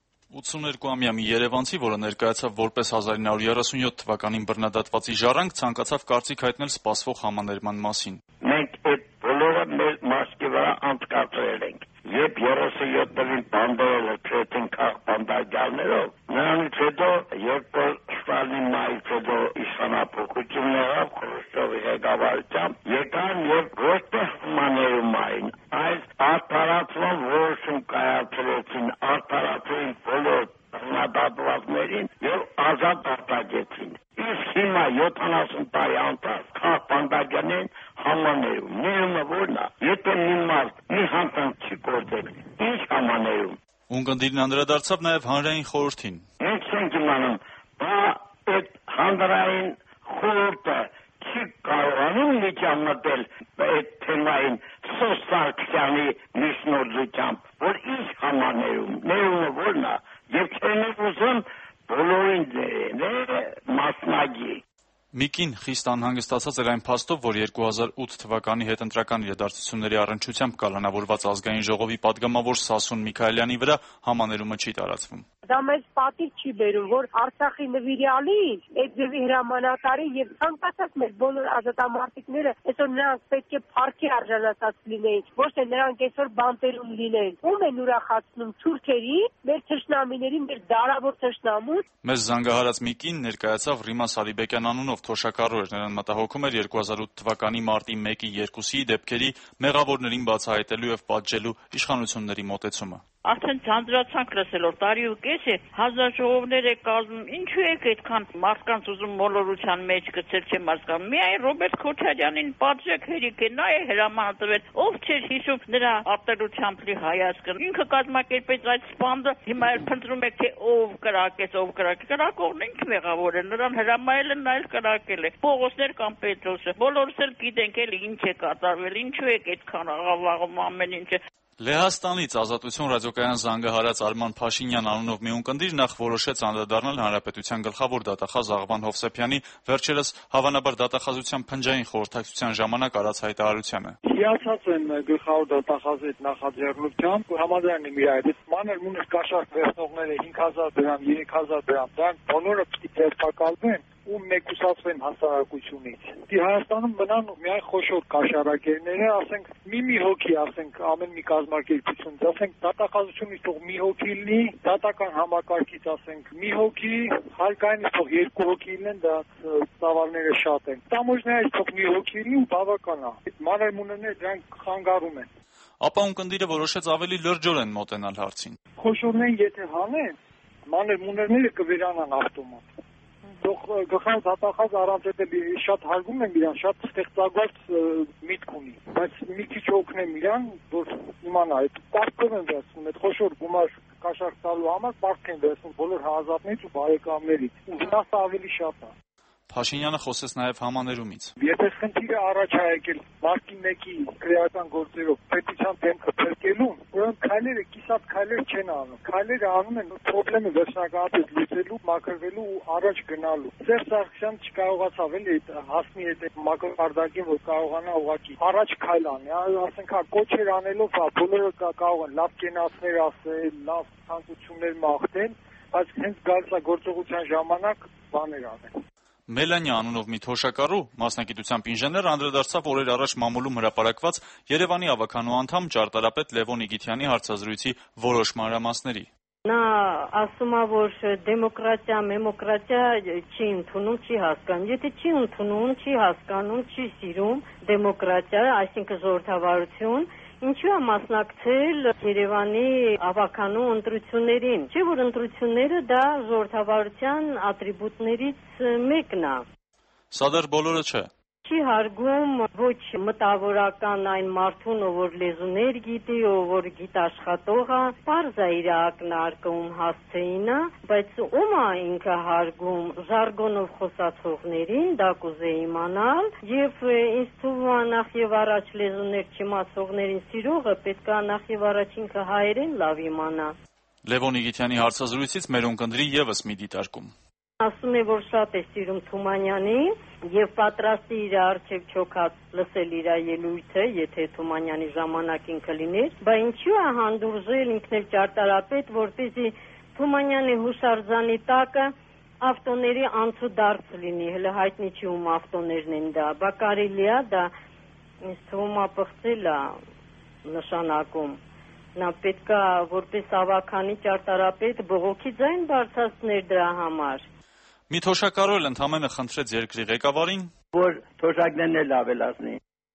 Speaker 3: 82-ամյա մի երևանցի, որը ներկայացավ որպես 1937 թվականին բռնադատվածի ժառանգ, ցանկացավ կարծիք հայտնել սպասվող համաներման մասին։
Speaker 4: Մենք այդ բոլորը մեր մասկի վրա անցկացրել ենք։ Երբ 37 տվին բանդերել քրեցին քաղ բանդագալներով, նրանից հետո երբ Ստալինից հետո իշխանապողություն եղավ Խրուշչովի ղեկավարությամբ, եկան եւ ոչ թե մաներում այն, այլ արդարացման որոշում կայացրեցին, արդարացրին բոլոր բռնադատվածներին եւ ազատ արտահայտեցին։ Իսկ հիմա 70 տարի անց քաղ բանդագալին համաներում, ներումը որն է, եթե մի մարդ մի հանցանք չի գործել, ինչ համաներում։
Speaker 3: Ունկնդիրն անդրադարձավ նաև հանրային խորհրդին։
Speaker 4: Մենք չենք իմանում, այդ հանրային խորհուրդը չի կարողանում միջամտել այդ թեմային Սոս Սարգսյանի միջնորդությամբ, որ ինչ համաներում, ներումը որն է, եւ չեն ուզում բոլորին դերեն մասնագի։
Speaker 3: Միկին խիստ անհանգստացած էր այն փաստով, որ 2008 թվականի հետընտրական իրադարձությունների առնչությամբ կալանավորված ազգային ժողովի падգամավոր Սասուն Միքայելյանի վրա համաներումը չի տարածվում։
Speaker 5: Դա մեզ պատիվ չի բերում, որ Արցախի նվիրյալին, այդ ձևի հրամանատարի եւ ցանկացած մեր բոլոր ազատամարտիկները այսօր նրանք պետք է փառքի արժանացած լինեին, ոչ թե նրանք այսօր բանտերում լինեն։ Ում են ուրախացնում թուրքերի, մեր թշնամիների, մեր դարավոր թշնամուն։
Speaker 3: Մեզ զանգահարած Միկին ներկայացավ Ռիմա Սարիբեկյան անունով թոշակառու էր, նրան մտահոգում էր 2008 թվականի մարտի 1-ի 2-ի դեպքերի մեղավորներին բացահայտելու եւ պատժելու իշխանությունների մոտեցումը։
Speaker 6: Արդեն ձանձրացանք լսել, որ տարի ու կես է հանձնաժողովներ է կազմում, ինչու եք այդքան մարդկանց ուզում մոլորության մեջ գցել, չեմ հասկանում։ Միայն Ռոբերտ Քոչարյանին պատժեք հերիք է, նա է հրաման տվել, ով չէր հիշում նրա ատելությամբ լի հայացքը։ Ինքը կազմակերպեց այդ սպանդը, հիմա էլ փնտրում եք, թե ով կրակեց, կրակողն ինքը մեղավոր է, նրան հրամայել են, նա էլ կրակել է։ Պողոսներ կամ Պետրոսը, բոլորս էլ գիտենք էլ ինչ է կատարվել, ինչու եք այդքան աղավաղում ամեն ինչը։
Speaker 3: Լեհաստանից Ազատություն ռադիոկայան զանգահարած Արման Փաշինյան անունով մի ունկնդիր նախ որոշեց անդրադառնալ Հանրապետության գլխավոր դատախազ Աղվան Հովսեփյանի վերջերս հավանաբար դատախազության փնջային խորհրդակցության ժամանակ արած հայտարարությանը։
Speaker 16: Հիացած եմ գլխավոր դատախազի այդ նախաձեռնությամբ, համաձայն եմ իր այդ մանր մունր կաշառք վերցնողները 5000 դրամ, 3000 դրամ, դրանք բոլորը պիտի ձերբակալվեն ու մեկուսացվեն հասարակությունից։ Դի Հայաստանում մնան միայն խոշոր կաշառակերները, ասենք մի հոգի, ասենք ամեն մի կազմակերպություն, ասենք դատախազությունից թող մի հոգի լինի, դատական համակարգից ասենք մի հոգի, հարկայինից թող 2 հոգի լինեն, դա ծավալները շատ են։ Տամոջներից թող մի հոգի լինի ու բավական է։ Այդ մանրամունները դրանք խանգարում են։
Speaker 3: Ապա ունկնդիրը որոշեց ավելի լրջորեն մոտենալ հարցին։
Speaker 16: Խոշորներին եթե հանեն, մանրամունները կվերանան ավտոմատ։ Թող գլխավոր դատախազ առանց այդ շատ հարգում եմ իրան, շատ ստեղծագործ միտք ունի, բայց մի քիչ օգնեմ իրան, որ իմանա, այդ պարտքով են վերցնում, այդ խոշոր գումար կաշառք տալու համար պարտք են վերցնում բոլոր հարազատներից ու բարեկամներից, ու վնասը ավելի շատ է։
Speaker 3: Փաշինյանը խոսեց նաև համաներումից։
Speaker 16: Եթե խնդիրը առաջ է եկել մարտի 1-ի քրեական գործերով պետության դեմքը փրկելուն, ուրեմն քայլերը կիսատ քայլեր չեն անում։ Քայլերը անում են խնդրեմը վերջնականապես լուծելու, մաքրվելու ու առաջ գնալու։ Սերժ Սարգսյանը չկարողացավ էլի հասնի այդ մակարդակին, որ կարողանա ուղղակի առաջ քայլ անի, ասենք կոչեր անելով բոլորը կարող են լավ կենացներ ասել, լավ ցանկություններ մաղթել, բայց հենց գործողության ժամանակ բաներ անեն։
Speaker 3: Մելանյա անունով մի թոշակառու, մասնագիտությամբ ինժեներ, անդրադարձավ օրեր առաջ մամուլում հրապարակված Երևանի ավականու անդամ ճարտարապետ Լևոն Իգիթյանի հարցազրույցի որոշ մանրամասների։
Speaker 7: Նա ասում է, որ դեմոկրատիա, մեմոկրատիա չի ընդունում, չի հասկանում։ Եթե չի ընդունում, չի հասկանում, չի սիրում դեմոկրատիա, այսինքն ժողովրդավարություն, Ինչու է մասնակցել Երևանի ավականու ընտրություններին։ Չէ՞ որ ընտրությունները դա ժողովրդավարության ատրիբուտներից մեկն է։
Speaker 3: Սա դեռ բոլորը չէ։
Speaker 7: Չի հարգում ոչ մտավորական այն մարդուն, ով որ լեզուներ գիտի, ով որ գիտաշխատող է, պարզ է իր ակնարկում հասցեինը, բայց ում է ինքը հարգում ժարգոնով խոսացողներին, դա կուզեի իմանալ, եւ ինձ թվում է նախ եւ առաջ լեզուներ չիմացողներին սիրողը պետք է նախ եւ առաջ ինքը հայերեն լավ իմանա։
Speaker 3: Լևոն Իգիթյանի հարցազրույցից մեր ունկնդրի եւս մի դիտարկում։
Speaker 7: Ասում է, որ շատ է սիրում Թումանյանին եւ պատրաստ է իր առջեւ չոքած լսել իր ելույթը, եթե Թումանյանի ժամանակին կլիներ, բայց ինչու է հանդուրժել ինքն էլ ճարտարապետ, որպեսզի Թումանյանի հուշարձանի տակը ավտոների անցուդարձ լինի, հələ հայտնի չի ում ավտոներն են դա, բա կարելի է դա ինձ թվում է պղծել է նշանակում։ Նա պետք է որպես ավականի ճարտարապետ բողոքի ձայն բարձրացներ դրա համար։
Speaker 3: Մի թոշակառոյել ընդամենը խնդրեց երկրի ղեկավարին,
Speaker 4: որ թոշակներն էլ ավելացնի։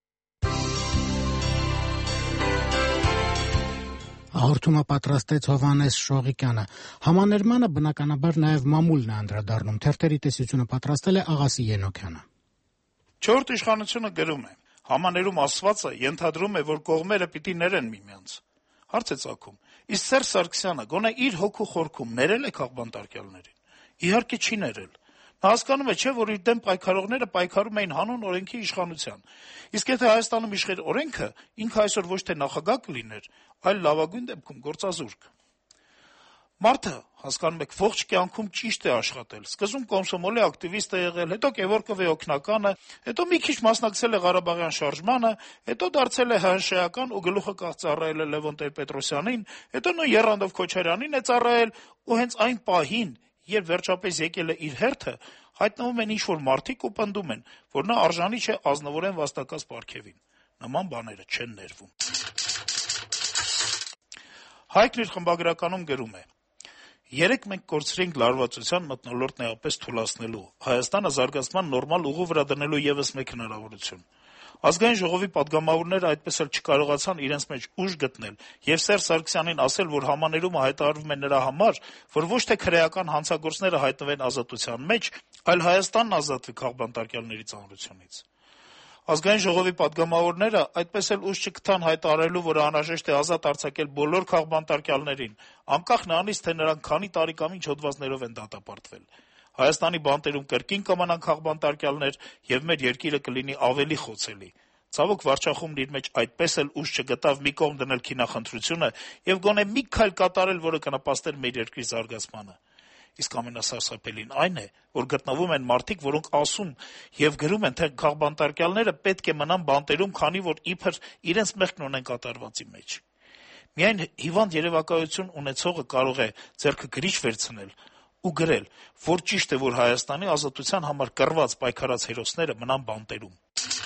Speaker 1: Հաղորդումը պատրաստեց Հովհաննես Շողիկյանը։ Համաներմանը բնականաբար նաև մամուլն է անդրադառնում։ Թերթերի տեսությունը պատրաստել է Աղասի Ենոքյանը։
Speaker 9: Չորրորդ իշխանությունը գրում է. համաներում ասվածը ենթադրում է, որ կողմերը պիտի ներեն միմյանց։ Հարց է ծագում. իսկ Սերժ Սարգսյանը գոնե իր հոգու խորքում ներել է քաղբանտարկյալներին։ Իհարկե չի ներել։ Նա հասկանում է, չէ, որ իր դեմ պայքարողները պայքարում էին հանուն օրենքի իշխանության։ Իսկ եթե Հայաստանում իշխեր օրենքը, ինքը այսօր ոչ թե նախագահ կլիներ, այլ լավագույն դեպքում գործազուրկ։ Մարդը, հասկանում եք, ողջ կյանքում ճիշտ է աշխատել։ Սկզբում կոմսոմոլի ակտիվիստ է եղել, հետո Կևորկովի օգնականը, հետո մի քիչ մասնակցել է Ղարաբաղյան շարժմանը, հետո դարձել է ՀՀՇ-ական ու գլուխը ծառայել է Լևոն Տեր-Պետրոսյանին, հետո նույն Եռանդով Քոչարյանին է ծառայել, ու հենց այն պահին, երբ վերջապես եկել է իր հերթը, հայտնվում են ինչ-որ մարդիկ ու պնդում են, որ նա արժանի չէ ազնվորեն վաստակած պարգևին։ Նման բաները չեն ներվում։ Հայկն իր խմբագրականում գրում է. Երեկ մենք կորցրինք լարվածության մթնոլորտն էապես թուլացնելու, Հայաստանը զարգացման նորմալ ուղու վրա դնելու եւս մեկ հնարավորություն։ Ազգային ժողովի падգամավորները այդպես էլ չկարողացան իրենց մեջ ուժ գտնել եւ Սերժ Սարգսյանին ասել, որ համաներումը հայտարարվում է նրա համար, որ ոչ թե քրեական հանցագործները հայտնվեն ազատության մեջ, այլ Հայաստանն ազատվի քաղբանտարկյալների ծանրությունից։ Ազգային ժողովի падգամավորները այդպես էլ ուժ չգտան հայտարարելու, որ անհրաժեշտ է ազատ արձակել բոլոր քաղբանտարկյալներին, անկախ նրանից, թե նրանք քանի տարի կամ ինչ հոդվածներով են դատապարտվել։ Հայաստանի բանտերում կրկին կմնան քաղբանտարկյալներ եւ մեր երկիրը կլինի ավելի խոցելի։ Ցավոք վարչախումբն իր մեջ այդպես էլ ուժ չգտավ մի կողմ դնել քինախնդրությունը եւ գոնե մի քայլ կատարել, որը կնպաստեր մեր երկրի զարգացմանը։ Իսկ ամենասարսափելին այն է, որ գտնվում են մարդիկ, որոնք ասում եւ գրում են, թե քաղբանտարկյալները պետք է մնան բանտերում, քանի որ իբր իրենց մեղքն ունեն կատարվածի մեջ։ Միայն հիվանդ երևակայություն ունեցողը կարող է ձեռքը գրիչ վերցնել ու գրել, որ ճիշտ է, որ Հայաստանի ազատության համար կռված պայքարած հերոսները մնան բանտերում։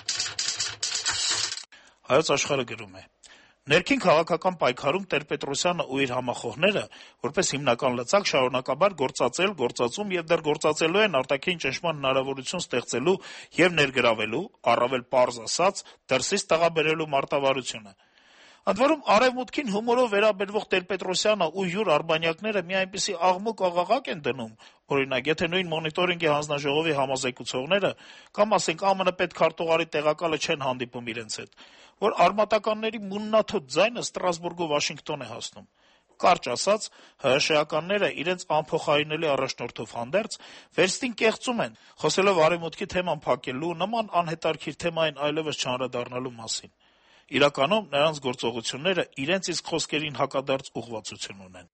Speaker 9: Հայոց Աշխարհը գրում է. Ներքին քաղաքական պայքարում Տեր-Պետրոսյանը ու իր համախոհները, որպես հիմնական լծակ, շարունակաբար գործածում եւ դեռ գործածելու են արտաքին ճնշման հնարավորություն ստեղծելու եւ ներգրավելու, առավել պարզ ասած, դրսից տղաբերելու մարտավարությունը։ Ընդ որում արևմուտքին հումորով վերաբերվող Տեր-Պետրոսյանը ու յուր արբանյակները մի այնպիսի աղմուկ աղաղակ են դնում, օրինակ, եթե նույն մոնիտորինգի հանձնաժողովի համազեկուցողները կամ ասենք ԱՄՆ պետքարտուղարի տեղակալը չեն հանդիպում իրենց հետ, որ արմատականների մուննաթոթ ձայնը Ստրասբուրգ ու Վաշինգտոն է հասնում։ Կարճ ասած, ՀՀՇ-ականները իրենց անփոխարինելի առաջնորդով հանդերձ վերստին կեղծում են, խոսելով արևմուտքի թեման փակելու, նման անհետաքրքիր թեմային այլևս չանդրադառնալու մասին։ Իրականում նրանց գործողությունները իրենց իսկ խոսքերին հակադարձ ուղղվածություն ունեն։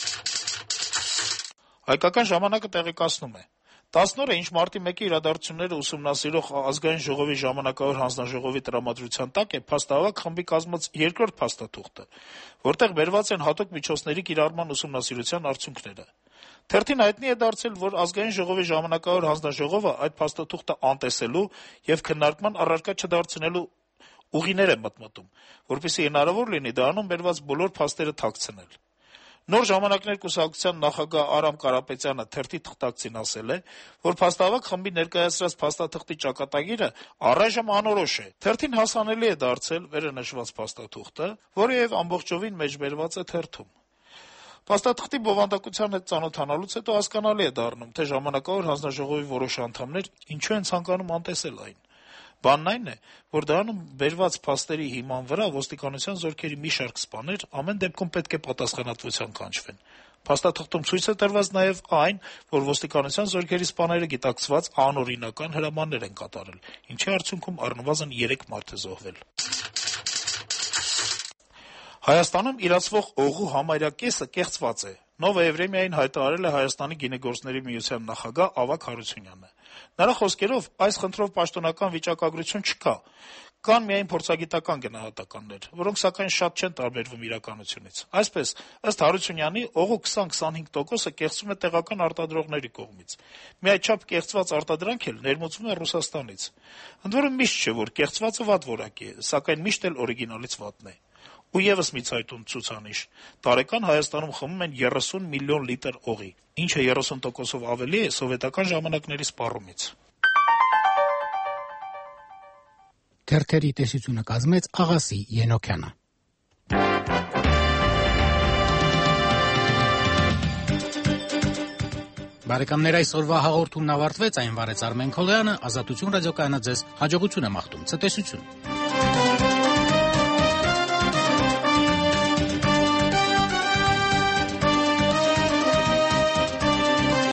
Speaker 9: Հայկական ժամանակը տեղեկացնում է. 10 օրը ինչ մարտի 1-ի իրադարձությունները ուսումնասիրող ազգային ժողովի ժամանակավոր հանձնաժողովի տրամադրության տակ է փաստահավաք խմբի կազմած երկրորդ փաստաթուղթը, որտեղ բերված են հատուկ միջոցների կիրառման ուսումնասիրության արդյունքները։ Թերթին հայտնի է դարձել, որ ազգային ժողովի ժամանակավոր հանձնաժողովը այդ փաստաթուղթը անտեսելու եւ քննարկման առարկա չդարձնելու ուղիներ է մտմտում, որպեսզի հնարավոր լինի դրանում բերված բոլոր փաստերը թաքցնել։ Նոր ժամանակներ կուսակցության նախագահ Արամ Կարապետյանը թերթի թղթակցին ասել է, որ փաստավակ խմբի ներկայացրած փաստաթղթի ճակատագիրը առայժմ անորոշ է։ Թերթին հասանելի է դարձել վերը նշված փաստաթուղթը, որը եւ ամբողջովին մեջբերված է թերթում։ Փաստաթղթի բովանդակության հետ ծանոթանալուց հետո հասկանալի է դառնում, թե ժամանակավոր հանձնաժողովի որոշ անդամներ ինչու են ցանկանում անտեսել այն։ Բանն այն է, որ դրանում բերված փաստերի հիման վրա ոստիկանության զորքերի մի շարք սպաներ ամեն դեպքում պետք է պատասխանատվության կանչվեն։ Փաստաթղթում ցույց է տրված նաև այն, որ ոստիկանության զորքերի սպաները գիտակցված անօրինական հրամաններ են կատարել, ինչի արդյունքում առնվազն 3 մարդ է զոհվել։ Հայաստանում իրացվող օղու համարյա կեսը կեղծված է։ Նովա Եվրեմիային հայտարարել է Հայաստանի գինեգործների միության նախագահ Ավագ Հարությունյանը։ Նրա խոսքերով այս խնդրով պաշտոնական վիճակագրություն չկա։ Կան միայն փորձագիտական գնահատականներ, որոնք սակայն շատ չեն տարբերվում իրականությունից։ Այսպես, ըստ Հարությունյանի, օղու 20-25%-ը կեղծվում է տեղական արտադրողների կողմից։ Միայնչափ կեղծված արտադրանք էլ ներմուծվում է Ռուսաստանից։ Ընդ որում միշտ չէ, որ կեղծվածը վատ որակի է, սակայն միշտ էլ օրիգինալից վատն է։ Ու եւս մի ցայտուն ցուցանիշ. տարեկան Հայաստանում խմում են 30 միլիոն լիտր օղի, ինչը 30%-ով ավելի է սովետական ժամանակների սպառումից։
Speaker 1: Թերթերի տեսությունը կազմեց Աղասի Ենոքյանը։ Բարեկամներ, այսօրվա հաղորդումն ավարտվեց, այն վարեց Արմեն Քոլյանը, Ազատություն ռադիոկայանը ձեզ հաջողություն է մաղթում, ցտեսություն։